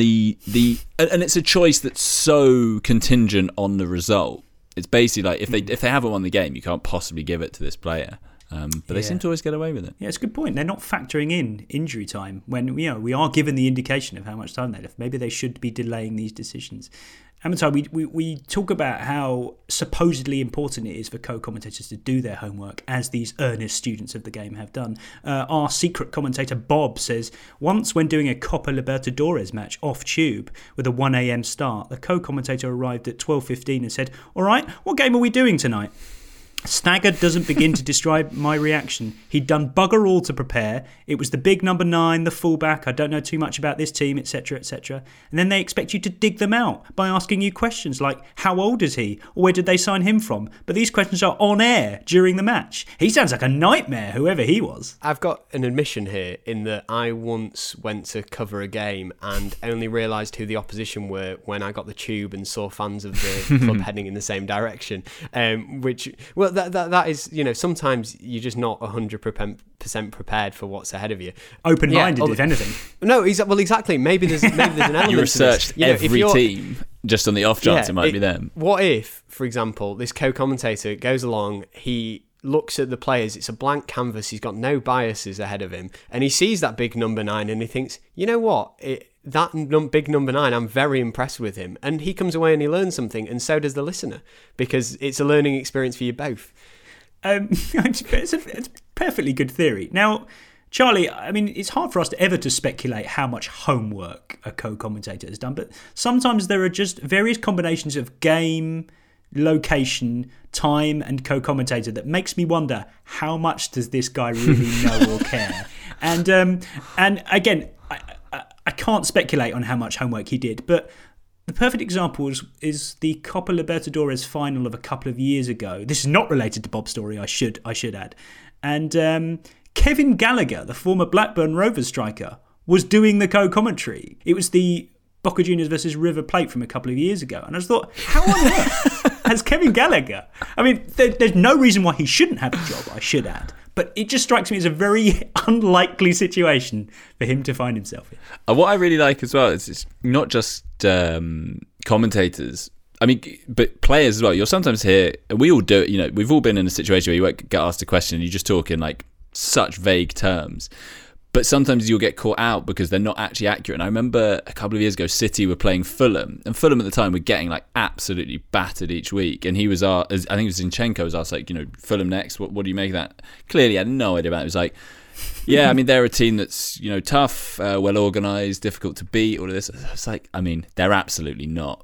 it's a choice that's so contingent on the result. It's basically like if they haven't won the game, you can't possibly give it to this player. But they seem to always get away with it. Yeah, it's a good point. They're not factoring in injury time when we are given the indication of how much time they left. Maybe they should be delaying these decisions. Amatai, we talk about how supposedly important it is for co-commentators to do their homework, as these earnest students of the game have done. Our secret commentator Bob says, once when doing a Copa Libertadores match off tube with a 1 a.m. start, the co-commentator arrived at 12:15 and said, all right, what game are we doing tonight? Stagger doesn't begin to describe my reaction. He'd done bugger all to prepare. It was the big number 9, the fullback. I don't know too much about this team, etc., etc. And then they expect you to dig them out by asking you questions like, how old is he? Or where did they sign him from? But these questions are on air during the match. He sounds like a nightmare, whoever he was. I've got an admission here in that I once went to cover a game and only realised who the opposition were when I got the tube and saw fans of the club heading in the same direction. That is, sometimes you're just not 100% prepared for what's ahead of you. Open-minded, if anything. No, exactly. Maybe there's an element. You researched every team just on the off chance it might be them. What if, for example, this co-commentator goes along, he looks at the players, it's a blank canvas, he's got no biases ahead of him, and he sees that big number 9 and he thinks, you know what, big number 9, I'm very impressed with him, and he comes away and he learns something, and so does the listener, because it's a learning experience for you both. It's a perfectly good theory. Now, Charlie, I mean, it's hard for us to speculate how much homework a co-commentator has done, but sometimes there are just various combinations of game, location, time and co-commentator that makes me wonder, how much does this guy really know or care? And again, I can't speculate on how much homework he did, but the perfect example is the Copa Libertadores final of a couple of years ago. This is not related to Bob's story, I should add. And Kevin Gallagher, the former Blackburn Rovers striker, was doing the co-commentary. It was the Boca Juniors versus River Plate from a couple of years ago. And I just thought, how on earth has Kevin Gallagher... I mean, there's no reason why he shouldn't have the job, I should add. But it just strikes me as a very unlikely situation for him to find himself in. What I really like as well is it's not just commentators. I mean, but players as well. You'll sometimes hear, we all do it, we've all been in a situation where you won't get asked a question and you just talk in like such vague terms. But sometimes you'll get caught out because they're not actually accurate. And I remember a couple of years ago, City were playing Fulham. And Fulham at the time were getting like absolutely battered each week. And he was I think it was Zinchenko was asked, like, Fulham next, what do you make of that? Clearly had no idea about it. It was like, yeah, I mean, they're a team that's, tough, well organised, difficult to beat, all of this. It's like, I mean, they're absolutely not.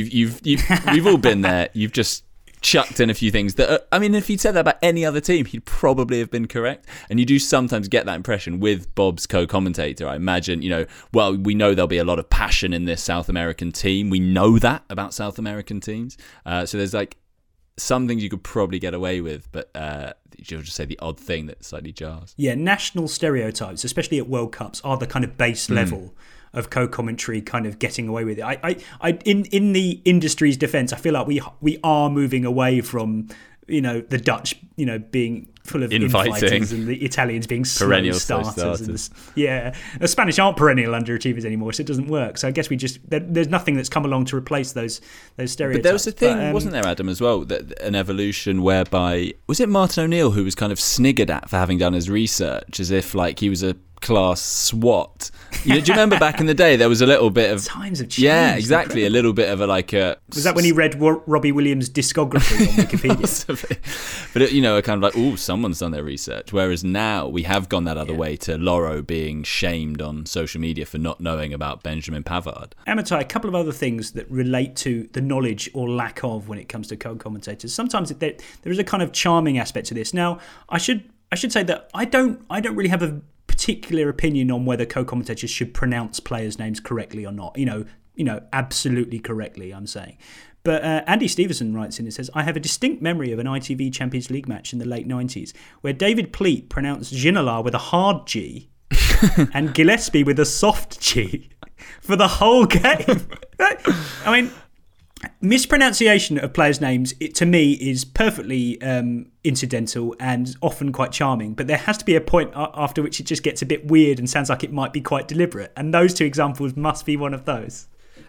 We've all been there. You've just chucked in a few things that if he'd said that about any other team, he'd probably have been correct. And you do sometimes get that impression with Bob's co-commentator. I imagine, we know there'll be a lot of passion in this South American team. We know that about South American teams. So there's like some things you could probably get away with, but you'll just say the odd thing that slightly jars. Yeah, national stereotypes, especially at World Cups, are the kind of base level of co-commentary kind of getting away with it. In the industry's defence, I feel like we are moving away from the Dutch being full of infightings and the Italians being perennial starters. And the Spanish aren't perennial underachievers anymore, so it doesn't work. So I guess there's nothing that's come along to replace those stereotypes. But there was a thing, wasn't there, Adam, as well, that an evolution whereby, was it Martin O'Neill who was kind of sniggered at for having done his research as if like he was a class SWAT? Do you remember back in the day there was a little bit of times have changed? Yeah, exactly. A little bit of was that when he read Robbie Williams' discography on Wikipedia? But a kind of like, someone's done their research. Whereas now we have gone that other way to Loro being shamed on social media for not knowing about Benjamin Pavard. Amatai, a couple of other things that relate to the knowledge or lack of when it comes to co-commentators. Sometimes there is a kind of charming aspect to this. Now, I should say that I don't really have a particular opinion on whether co-commentators should pronounce players' names correctly or not. Absolutely correctly, I'm saying. But Andy Stevenson writes in and says, I have a distinct memory of an ITV Champions League match in the late 90s where David Pleat pronounced Ginola with a hard G and Gillespie with a soft G for the whole game. I mean, mispronunciation of players' names, to me, is perfectly incidental and often quite charming. But there has to be a point after which it just gets a bit weird and sounds like it might be quite deliberate. And those two examples must be one of those.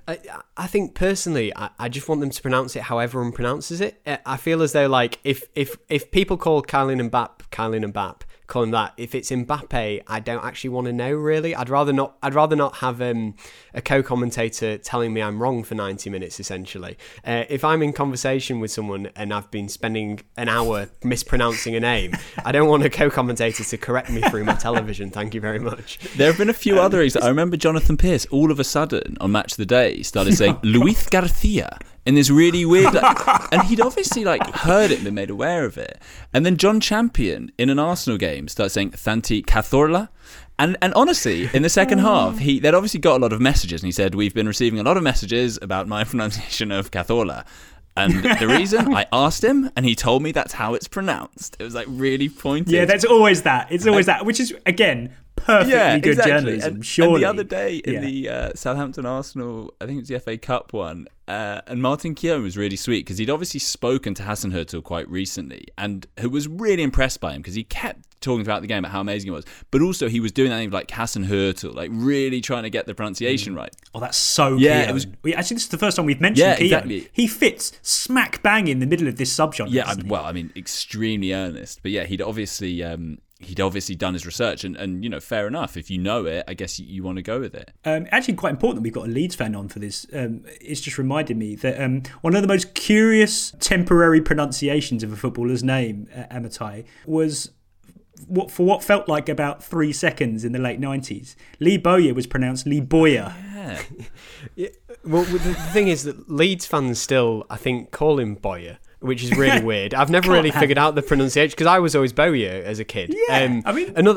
I think personally, I just want them to pronounce it however everyone pronounces it. I feel as though like if people call Kylian Mbappe, call him that. If it's Mbappe, I don't actually want to know really. I'd rather not have a co-commentator telling me I'm wrong for 90 minutes essentially. If I'm in conversation with someone and I've been spending an hour mispronouncing a name, I don't want a co-commentator to correct me through my television. Thank you very much. There have been a few other examples. I remember Jonathan Pearce all of a sudden on Match of the Day started saying Luis Garcia in this really weird, and he'd obviously heard it and been made aware of it. And then John Champion in an Arsenal game started saying Santi Cazorla. And honestly, in the second half, they'd obviously got a lot of messages, and he said, we've been receiving a lot of messages about my pronunciation of Cazorla. And the reason, I asked him, and he told me that's how it's pronounced. It was really pointed. Yeah, that's always that. It's always that, which is, again, perfectly good journalism, surely. And the other day in the Southampton-Arsenal, I think it was the FA Cup one, and Martin Keown was really sweet because he'd obviously spoken to Hasenhüttl quite recently and who was really impressed by him because he kept talking about the game, about how amazing it was, but also he was doing that thing like Hasenhüttl, really trying to get the pronunciation right. Oh, that's so Keown. It was. Actually, this is the first time we've mentioned Keown. Exactly. He fits smack bang in the middle of this subgenre. Yeah, extremely earnest, but he'd obviously done his research and fair enough. If you know it, I guess you want to go with it. Actually, quite important that we've got a Leeds fan on for this. It's just reminded me that one of the most curious temporary pronunciations of a footballer's name, Amatai, was what felt like about 3 seconds in the late 90s. Lee Bowyer was pronounced Lee Boyer. Yeah. Well, the thing is that Leeds fans still, I think, call him Boyer, which is really weird. I've never really figured out the pronunciation because I was always Bowyer as a kid. Yeah,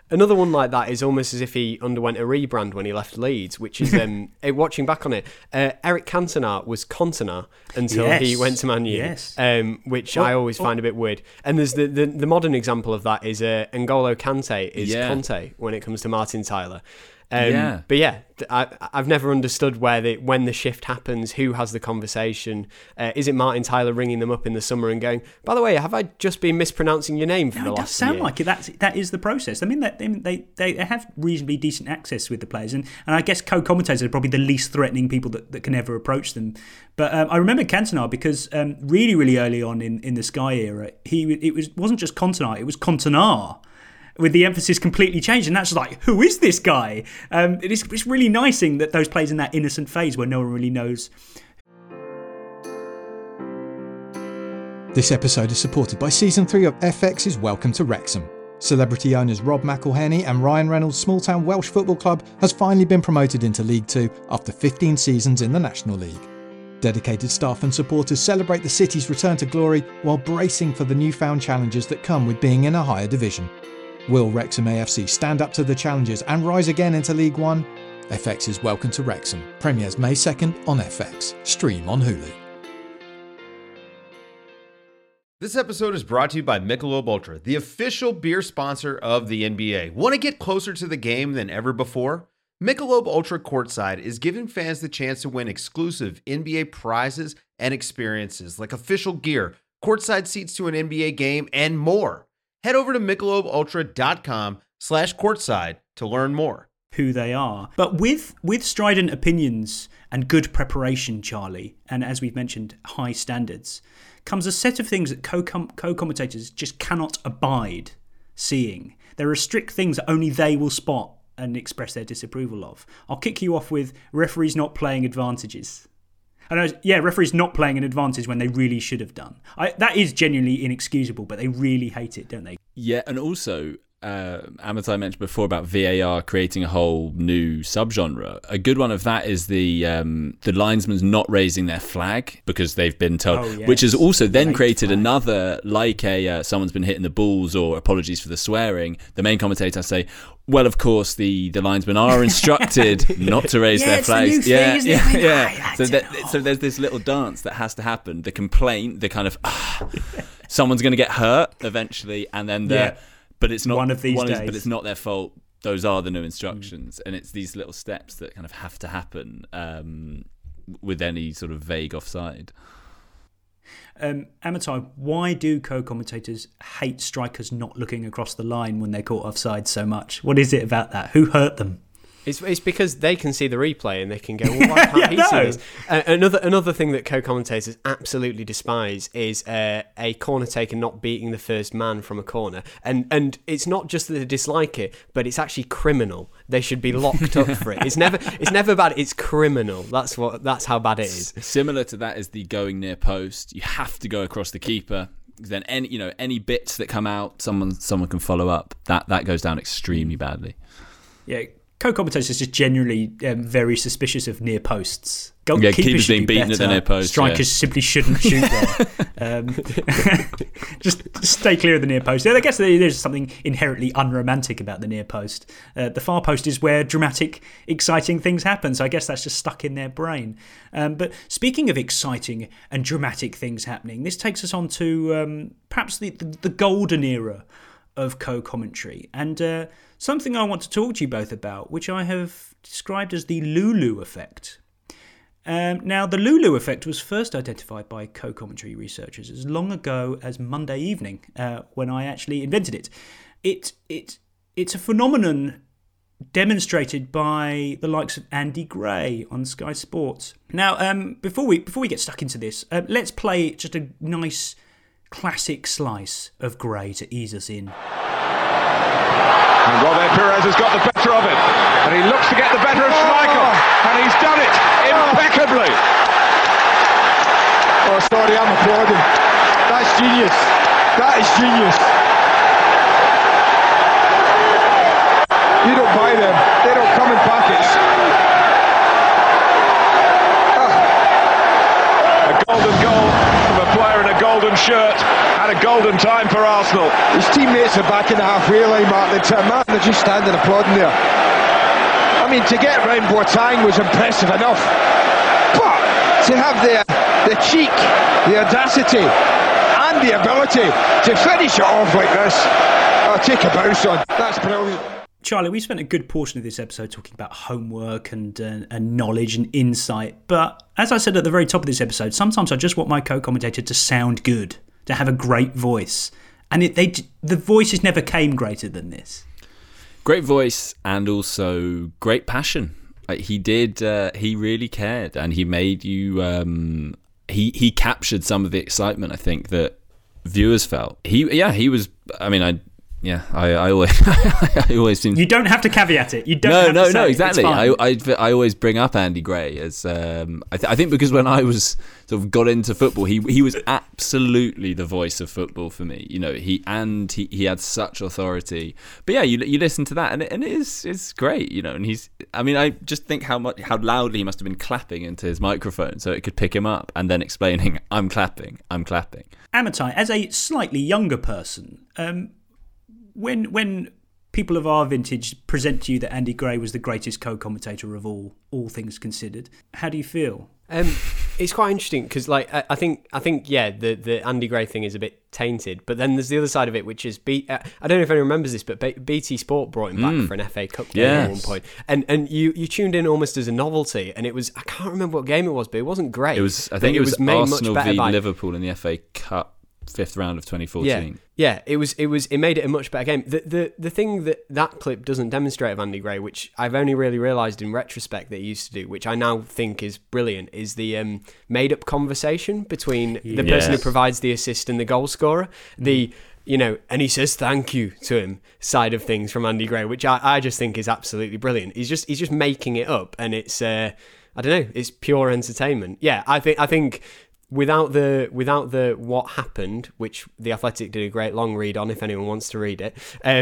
Another one like that is almost as if he underwent a rebrand when he left Leeds, which is, watching back on it, Eric Cantona was Cantona until he went to Man U, which I always find a bit weird. And there's the modern example of that is N'Golo Kante is Conte when it comes to Martin Tyler. But yeah, I've never understood when the shift happens, who has the conversation. Is it Martin Tyler ringing them up in the summer and going, by the way, have I just been mispronouncing your name for the last year? It does sound like it. That is the process. I mean, they have reasonably decent access with the players, and I guess co-commentators are probably the least threatening people that can ever approach them. But I remember Cantona because really, really early on in the Sky era, it wasn't just Cantona, it was Cantona, with the emphasis completely changed, and that's like, who is this guy? It's really nicing that those players in that innocent phase where no one really knows. This episode is supported by Season 3 of FX's Welcome to Wrexham. Celebrity owners Rob McElhenney and Ryan Reynolds' small-town Welsh football club has finally been promoted into League 2 after 15 seasons in the National League. Dedicated staff and supporters celebrate the city's return to glory while bracing for the newfound challenges that come with being in a higher division. Will Wrexham AFC stand up to the challenges and rise again into League One? FX's Welcome to Wrexham premieres May 2nd on FX. Stream on Hulu. This episode is brought to you by Michelob Ultra, the official beer sponsor of the NBA. Want to get closer to the game than ever before? Michelob Ultra Courtside is giving fans the chance to win exclusive NBA prizes and experiences like official gear, courtside seats to an NBA game, and more. Head over to MichelobUltra.com/courtside to learn more. Who they are. But with strident opinions and good preparation, Charlie, and as we've mentioned, high standards, comes a set of things that co-commentators just cannot abide seeing. There are strict things that only they will spot and express their disapproval of. I'll kick you off with referees not playing advantages. Referees not playing an advantage when they really should have done. That is genuinely inexcusable, but they really hate it, don't they? Yeah, and also, Amatai mentioned before about VAR creating a whole new subgenre. A good one of that is the linesman's not raising their flag because they've been told, which has also then created another, like someone's been hitting the balls or apologies for the swearing. The main commentator say, well, of course, the linesmen are instructed not to raise their flags. So there's this little dance that has to happen. The complaint, the kind of someone's going to get hurt eventually, and then but it's not one of these days. But it's not their fault. Those are the new instructions, and it's these little steps that kind of have to happen with any sort of vague offside. Amatai, why do co-commentators hate strikers not looking across the line when they're caught offside so much? What is it about that? Who hurt them? It's because they can see the replay and they can go, well, why can't he see this? Another thing that co-commentators absolutely despise is a corner taker not beating the first man from a corner. And it's not just that they dislike it, but it's actually criminal. They should be locked up for it. It's never bad. It's criminal. That's how bad it is. Similar to that is the going near post. You have to go across the keeper. Then any bits that come out, someone can follow up. That goes down extremely badly. Yeah. Co-commentators are just generally very suspicious of near posts. Keepers being beaten at the near post. Strikers simply shouldn't shoot there. Just stay clear of the near post. I guess there's something inherently unromantic about the near post. The far post is where dramatic, exciting things happen. So I guess that's just stuck in their brain. But speaking of exciting and dramatic things happening, this takes us on to perhaps the golden era of co-commentary. And something I want to talk to you both about, which I have described as the Lulu effect. Now, the Lulu effect was first identified by co-commentary researchers as long ago as Monday evening, when I actually invented it. It's a phenomenon demonstrated by the likes of Andy Gray on Sky Sports. Now, before we get stuck into this, let's play just a nice classic slice of Gray to ease us in. And Robert Pires has got the better of it, and he looks to get the better of Schmeichel, and he's done it impeccably. Oh, sorry, I'm applauding. That's genius. That is genius. You don't buy them. They don't come in packets. A golden goal from a player in a golden shirt, had a golden time for Arsenal. His teammates are back in the halfway line, Mark. They're just standing applauding there. I mean, to get round Boateng was impressive enough, but to have the cheek, the audacity and the ability to finish it off like this, I'll take a bounce on. That's brilliant. Charlie, we spent a good portion of this episode talking about homework and knowledge and insight, but as I said at the very top of this episode, sometimes I just want my co-commentator to sound good, to have a great voice, and the voices never came greater than this. Great voice and also great passion. Like he really cared, and he made you. He captured some of the excitement I think that viewers felt. He was. I mean, I always seem. You don't have to caveat it. You don't. No, exactly. I always bring up Andy Gray as I think because when I was sort of got into football, he was absolutely the voice of football for me. You know, he had such authority. But yeah, you listen to that and it's great. You know, and I just think how loudly he must have been clapping into his microphone so it could pick him up and then explaining, "I'm clapping." Amitai, as a slightly younger person, When people of our vintage present to you that Andy Gray was the greatest co-commentator of all things considered, how do you feel? It's quite interesting because, like, I think, yeah, the Andy Gray thing is a bit tainted, but then there's the other side of it, which is I don't know if anyone remembers this, but BT Sport brought him back for an FA Cup game at one point, and you tuned in almost as a novelty, and it was, I can't remember what game it was, but it wasn't great. I think it was Arsenal v Liverpool in the FA Cup 5th round of 2014. Yeah, it made it a much better game. The thing that clip doesn't demonstrate of Andy Gray, which I've only really realised in retrospect that he used to do, which I now think is brilliant, is the made up conversation between the person who provides the assist and the goal scorer. And he says thank you to him side of things from Andy Gray, which I just think is absolutely brilliant. He's just making it up, and it's I don't know, it's pure entertainment. Yeah, I think without the what happened, which The Athletic did a great long read on if anyone wants to read it,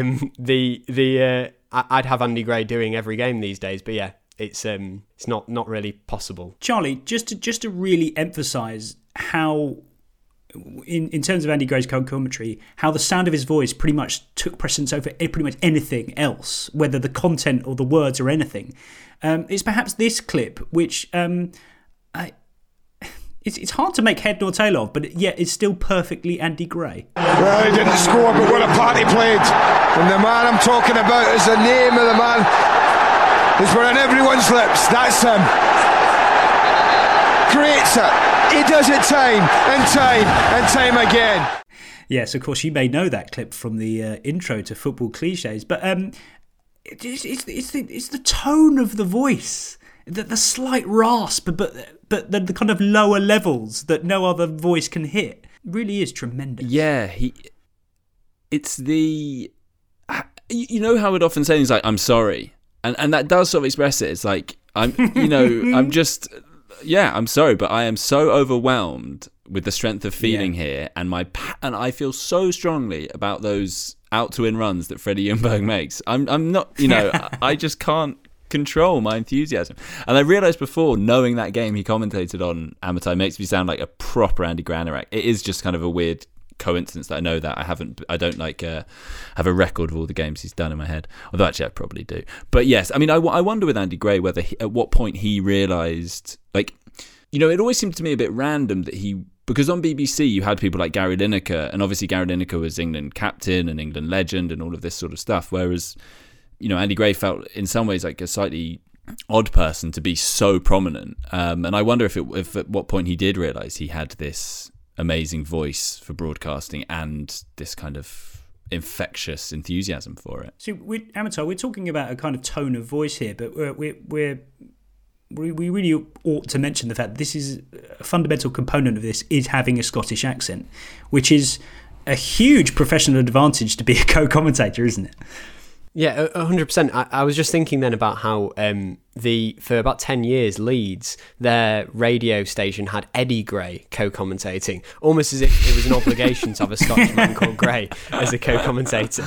I'd have Andy Gray doing every game these days, but yeah, it's not really possible. Charlie, just to really emphasise how, in terms of Andy Gray's commentary, how the sound of his voice pretty much took precedence over pretty much anything else, whether the content or the words or anything. It's perhaps this clip, which it's hard to make head nor tail of, but yet it's still perfectly Andy Gray. Well, he didn't score, but what a part he played. And the man I'm talking about is the name of the man. It's on everyone's lips. That's him. Creates it. He does it time and time and time again. Yes, of course, you may know that clip from the intro to Football Clichés, but it's the tone of the voice, the slight rasp, but the kind of lower levels that no other voice can hit. It really is tremendous. Yeah, it's the, you know how we'd often say things like, "I'm sorry," and that does sort of express it. It's like, I'm sorry, but I am so overwhelmed with the strength of feeling here, and I feel so strongly about those out to win runs that Freddie Ljungberg makes. I'm not, I just can't control my enthusiasm. And I realised before, knowing that game he commentated on, Amitai, makes me sound like a proper Andy Granerack. It is just kind of a weird coincidence that I know that. I don't have a record of all the games he's done in my head, although actually I probably do. But yes, I mean, I wonder with Andy Gray whether at what point he realised, like, it always seemed to me a bit random that because on BBC you had people like Gary Lineker, and obviously Gary Lineker was England captain and England legend and all of this sort of stuff, whereas Andy Gray felt in some ways like a slightly odd person to be so prominent, and I wonder if at what point he did realise he had this amazing voice for broadcasting and this kind of infectious enthusiasm for it. So, Amitai, we're talking about a kind of tone of voice here, but we really ought to mention the fact that this is a fundamental component of this is having a Scottish accent, which is a huge professional advantage to be a co-commentator, isn't it? Yeah, 100%. I was just thinking then about how for about 10 years, Leeds, their radio station had Eddie Gray co-commentating, almost as if it was an obligation to have a Scotsman called Gray as a co-commentator.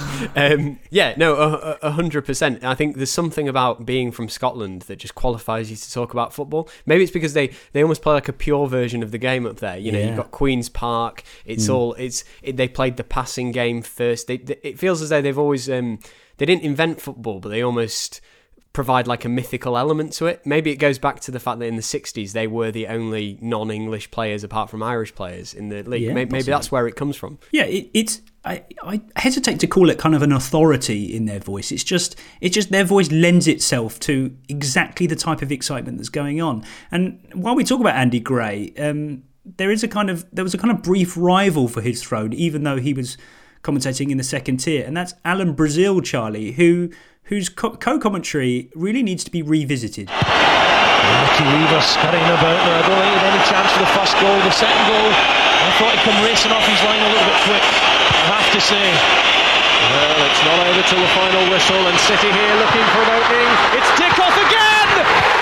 100%. I think there's something about being from Scotland that just qualifies you to talk about football. Maybe it's because they almost play like a pure version of the game up there. You've got Queen's Park. They played the passing game first. It feels as though they've always they didn't invent football, but they almost provide like a mythical element to it. Maybe it goes back to the fact that in the 60s they were the only non-English players apart from Irish players in the league. Maybe that's where it comes from. Yeah, I hesitate to call it kind of an authority in their voice. It's just their voice lends itself to exactly the type of excitement that's going on. And while we talk about Andy Gray, there was a kind of brief rival for his throne, even though he was commentating in the second tier, and that's Alan Brazil, Charlie, whose co-commentary really needs to be revisited. Mickey Weaver scurrying about there. I don't think he had any chance for the first goal. The second goal, I thought he'd come racing off his line a little bit quick, I have to say. Well, it's not over till the final whistle, and City here looking for an opening. It's Dickoff again!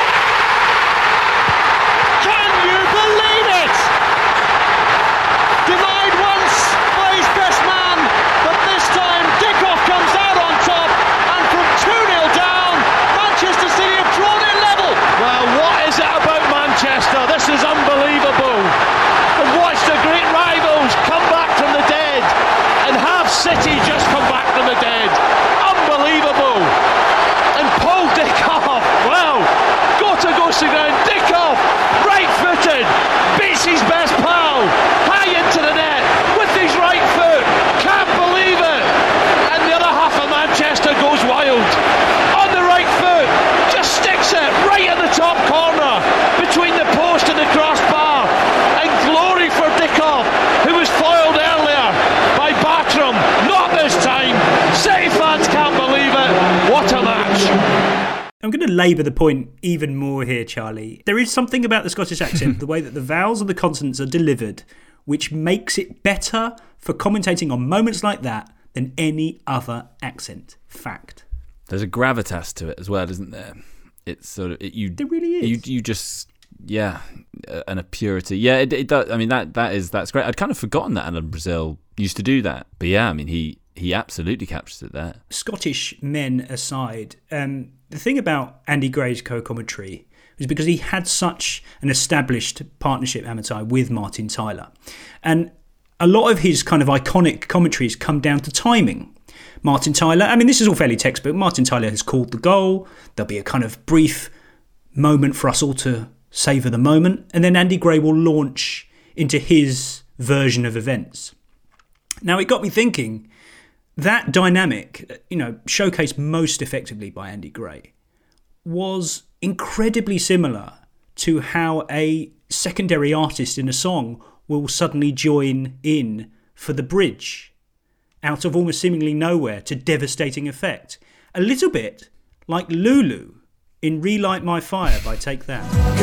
Can you believe it? Denied once by his best man, but this time Dickoff comes out on top. 2-0 down, Manchester City have drawn it level. Well, what is it about Manchester? This is unbelievable. And watch the great rivals come back from the dead, and have City just come back from the dead. Unbelievable. And Paul Dickoff, well, go to ground. Dickoff, right-footed, beats his best pal, high into the net with his right foot. Can't believe it. And the other half of Manchester goes wild. On the right foot, just sticks it right at the top corner between the post and the crossbar. And glory for Dickoff, who was foiled earlier by Bartram. Not this time. City fans can't believe it. What a match. I'm going to labour the point even more here, Charlie. There is something about the Scottish accent, the way that the vowels and the consonants are delivered, which makes it better for commentating on moments like that than any other accent. Fact. There's a gravitas to it as well, isn't there? It's sort of there really is. You just and a purity. Yeah, it does. I mean that's great. I'd kind of forgotten that Alan Brazil used to do that, but yeah, I mean he absolutely captures it there. Scottish men aside, the thing about Andy Gray's co-commentary was because he had such an established partnership, Amatai, with Martin Tyler, and a lot of his kind of iconic commentaries come down to timing. Martin Tyler, I mean, this is all fairly textbook. Martin Tyler has called the goal. There'll be a kind of brief moment for us all to savour the moment. And then Andy Gray will launch into his version of events. Now, it got me thinking, that dynamic, showcased most effectively by Andy Gray, was incredibly similar to how a secondary artist in a song will suddenly join in for the bridge, out of almost seemingly nowhere to devastating effect. A little bit like Lulu in Relight My Fire by Take That.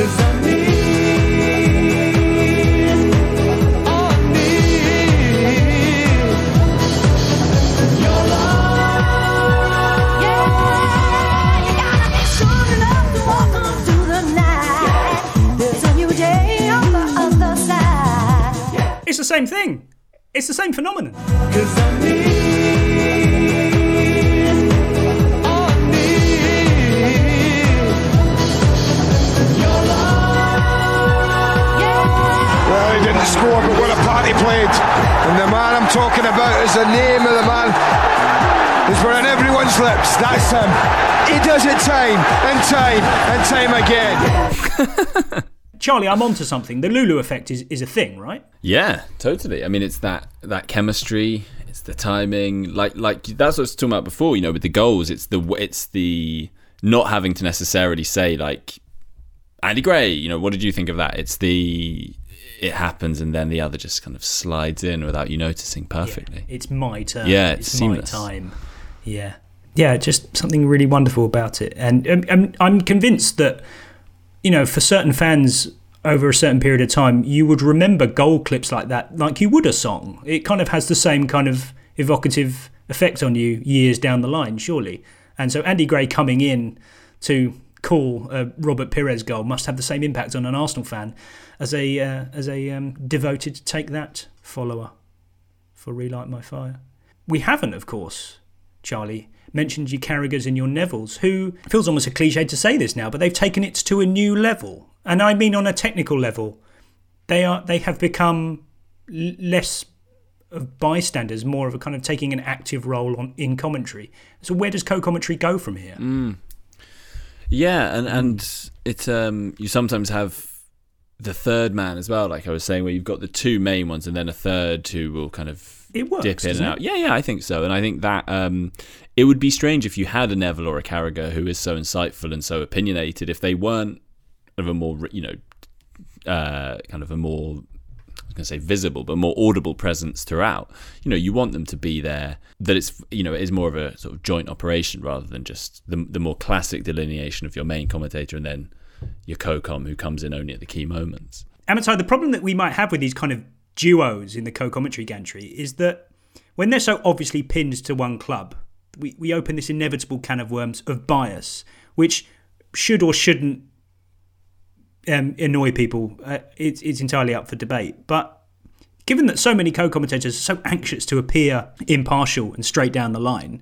It's the same thing. It's the same phenomenon. Well, he didn't score, but what a part he played. And the man I'm talking about is the name of the man. He's on everyone's lips. That's him. He does it time and time and time again. Charlie, I'm onto something. The Lulu effect is a thing, right? Yeah, totally. I mean, it's that chemistry, it's the timing, like that's what I was talking about before. With the goals, it's the not having to necessarily say like Andy Gray. What did you think of that? It's it happens and then the other just kind of slides in without you noticing perfectly. Yeah, it's my turn. Yeah, it's seamless. My time. Yeah, just something really wonderful about it, and I'm convinced that. For certain fans over a certain period of time, you would remember goal clips like that like you would a song. It kind of has the same kind of evocative effect on you years down the line, surely. And so Andy Gray coming in to call, a Robert Pires goal, must have the same impact on an Arsenal fan as a devoted Take That follower for Relight My Fire. We haven't, of course, Charlie, mentioned your Carragher's and your Nevilles, who, it feels almost a cliche to say this now, but they've taken it to a new level. And I mean on a technical level. They have become less of bystanders, more of a kind of taking an active role in commentary. So where does co-commentary go from here? Yeah, and it's you sometimes have the third man as well, like I was saying, where you've got the two main ones and then a third who will kind of dip in and out. Yeah, I think so. And I think that it would be strange if you had a Neville or a Carragher who is so insightful and so opinionated, if they weren't of a more, kind of a more, I was going to say visible, but more audible presence throughout. You want them to be there, that it's, it is more of a sort of joint operation rather than just the more classic delineation of your main commentator and then your co-com who comes in only at the key moments. Amatai, the problem that we might have with these kind of duos in the co-commentary gantry is that when they're so obviously pinned to one club, we open this inevitable can of worms of bias, which should or shouldn't annoy people. It's entirely up for debate. But given that so many co-commentators are so anxious to appear impartial and straight down the line,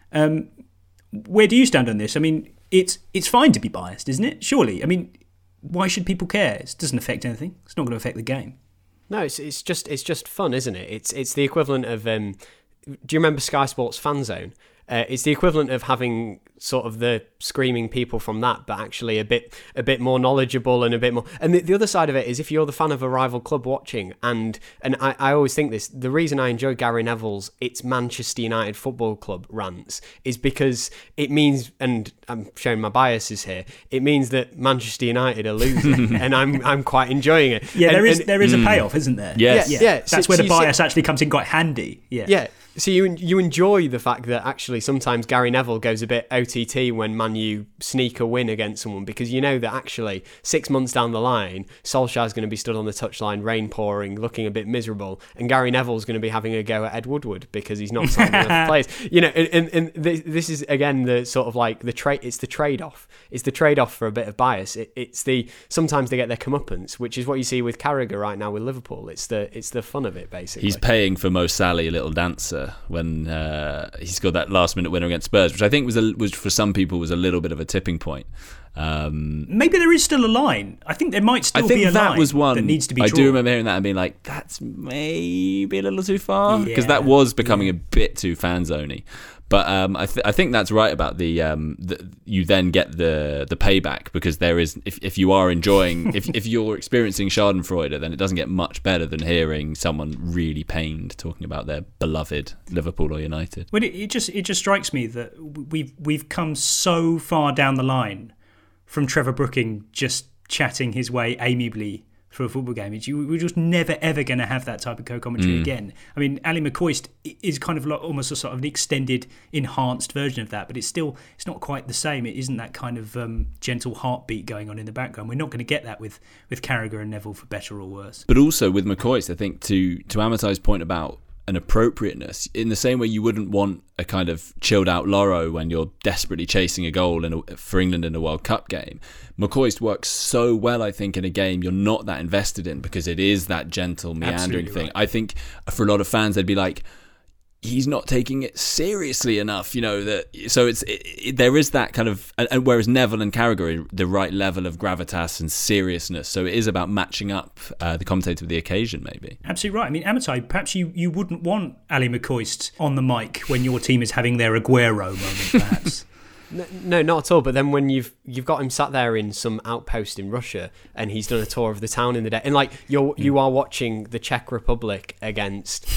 where do you stand on this? I mean, it's fine to be biased, isn't it? Surely. I mean, why should people care? It doesn't affect anything. It's not going to affect the game. No, it's just fun, isn't it? It's the equivalent of. Do you remember Sky Sports Fan Zone? It's the equivalent of having sort of the screaming people from that, but actually a bit more knowledgeable and a bit more. And the other side of it is if you're the fan of a rival club watching, and I always think this, the reason I enjoy Gary Neville's "It's Manchester United Football Club" rants is because it means, and I'm showing my biases here, it means that Manchester United are losing, and I'm quite enjoying it. Yeah, there is a payoff, isn't there? Yes. Yeah. That's where the bias actually comes in quite handy. Yeah. So you enjoy the fact that actually sometimes Gary Neville goes a bit OTT when Man U sneak a win against someone, because you know that actually 6 months down the line, Solskjaer's going to be stood on the touchline, rain pouring, looking a bit miserable, and Gary Neville's going to be having a go at Ed Woodward because he's not signing enough players. And this is again the sort of like the trade. It's the trade-off. It's the trade-off for a bit of bias. Sometimes they get their comeuppance, which is what you see with Carragher right now with Liverpool. It's the fun of it basically. He's paying for Mo Salah a little dancer when he scored that last-minute winner against Spurs, which I think was for some people was a little bit of a tipping point. Maybe there is still a line. I think there might still be a line that needs to be drawn. I do remember hearing that and being like, that's maybe a little too far, because that was becoming a bit too fan-zoney. But I think that's right about the you then get the payback, because there is, if you are enjoying if you're experiencing Schadenfreude, then it doesn't get much better than hearing someone really pained talking about their beloved Liverpool or United. Well, it just strikes me that we've come so far down the line from Trevor Brooking just chatting his way amiably through a football game. We're just never ever going to have that type of co-commentary again. I mean, Ali McCoist is kind of like almost a sort of an extended, enhanced version of that, but it's not quite the same. It isn't that kind of gentle heartbeat going on in the background. We're not going to get that with Carragher and Neville, for better or worse. But also with McCoist, I think to Amatai's point about an appropriateness, in the same way you wouldn't want a kind of chilled out Loro when you're desperately chasing a goal for England in a World Cup game. McCoist works so well, I think, in a game you're not that invested in, because it is that gentle meandering thing. Right. I think for a lot of fans they'd be like, he's not taking it seriously enough, so there is that kind of, and whereas Neville and Carragher are the right level of gravitas and seriousness, so it is about matching up the commentator with the occasion, maybe. Absolutely right. I mean, Amatai, perhaps you wouldn't want Ali McCoist on the mic when your team is having their Aguero moment, perhaps. No, not at all. But then when you've got him sat there in some outpost in Russia, and he's done a tour of the town in the day, and like you are watching the Czech Republic against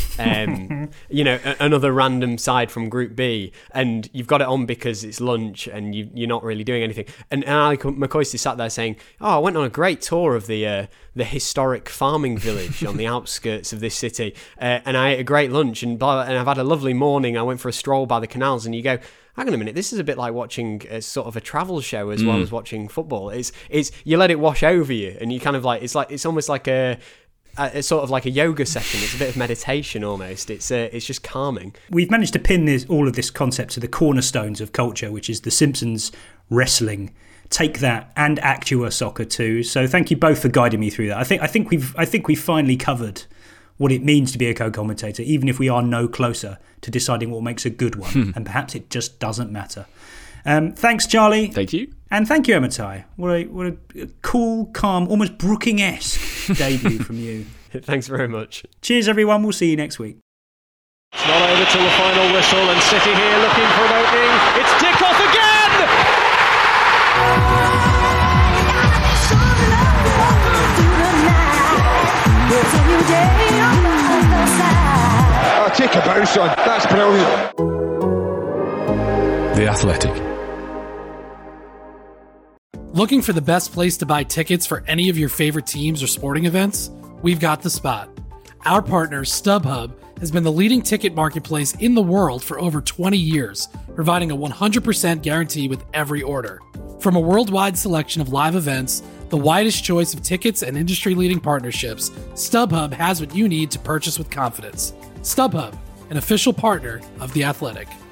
another random side from Group B, and you've got it on because it's lunch and you're not really doing anything. And Ali McCoist is sat there saying, "Oh, I went on a great tour of the historic farming village on the outskirts of this city, and I ate a great lunch and blah, and I've had a lovely morning. I went for a stroll by the canals." And you go, hang on a minute, this is a bit like watching a sort of a travel show as well as watching football. It's you let it wash over you, and you kind of like, it's almost like a sort of like a yoga session. It's a bit of meditation almost. It's just calming. We've managed to pin all of this concept to the cornerstones of culture, which is The Simpsons wrestling take that and Actua Soccer too. So thank you both for guiding me through that. I think we've finally covered what it means to be a co-commentator, even if we are no closer to deciding what makes a good one. And perhaps it just doesn't matter. Thanks, Charlie. Thank you. And thank you, Amitai. What a cool, calm, almost Brooking-esque debut from you. Thanks very much. Cheers, everyone. We'll see you next week. It's not over till the final whistle, and City here looking for an opening. It's Dickoff again! Oh, take a bounce on. That's brilliant. The Athletic. Looking for the best place to buy tickets for any of your favorite teams or sporting events? We've got the spot. Our partner, StubHub, has been the leading ticket marketplace in the world for over 20 years, providing a 100% guarantee with every order. From a worldwide selection of live events, the widest choice of tickets and industry-leading partnerships, StubHub has what you need to purchase with confidence. StubHub, an official partner of The Athletic.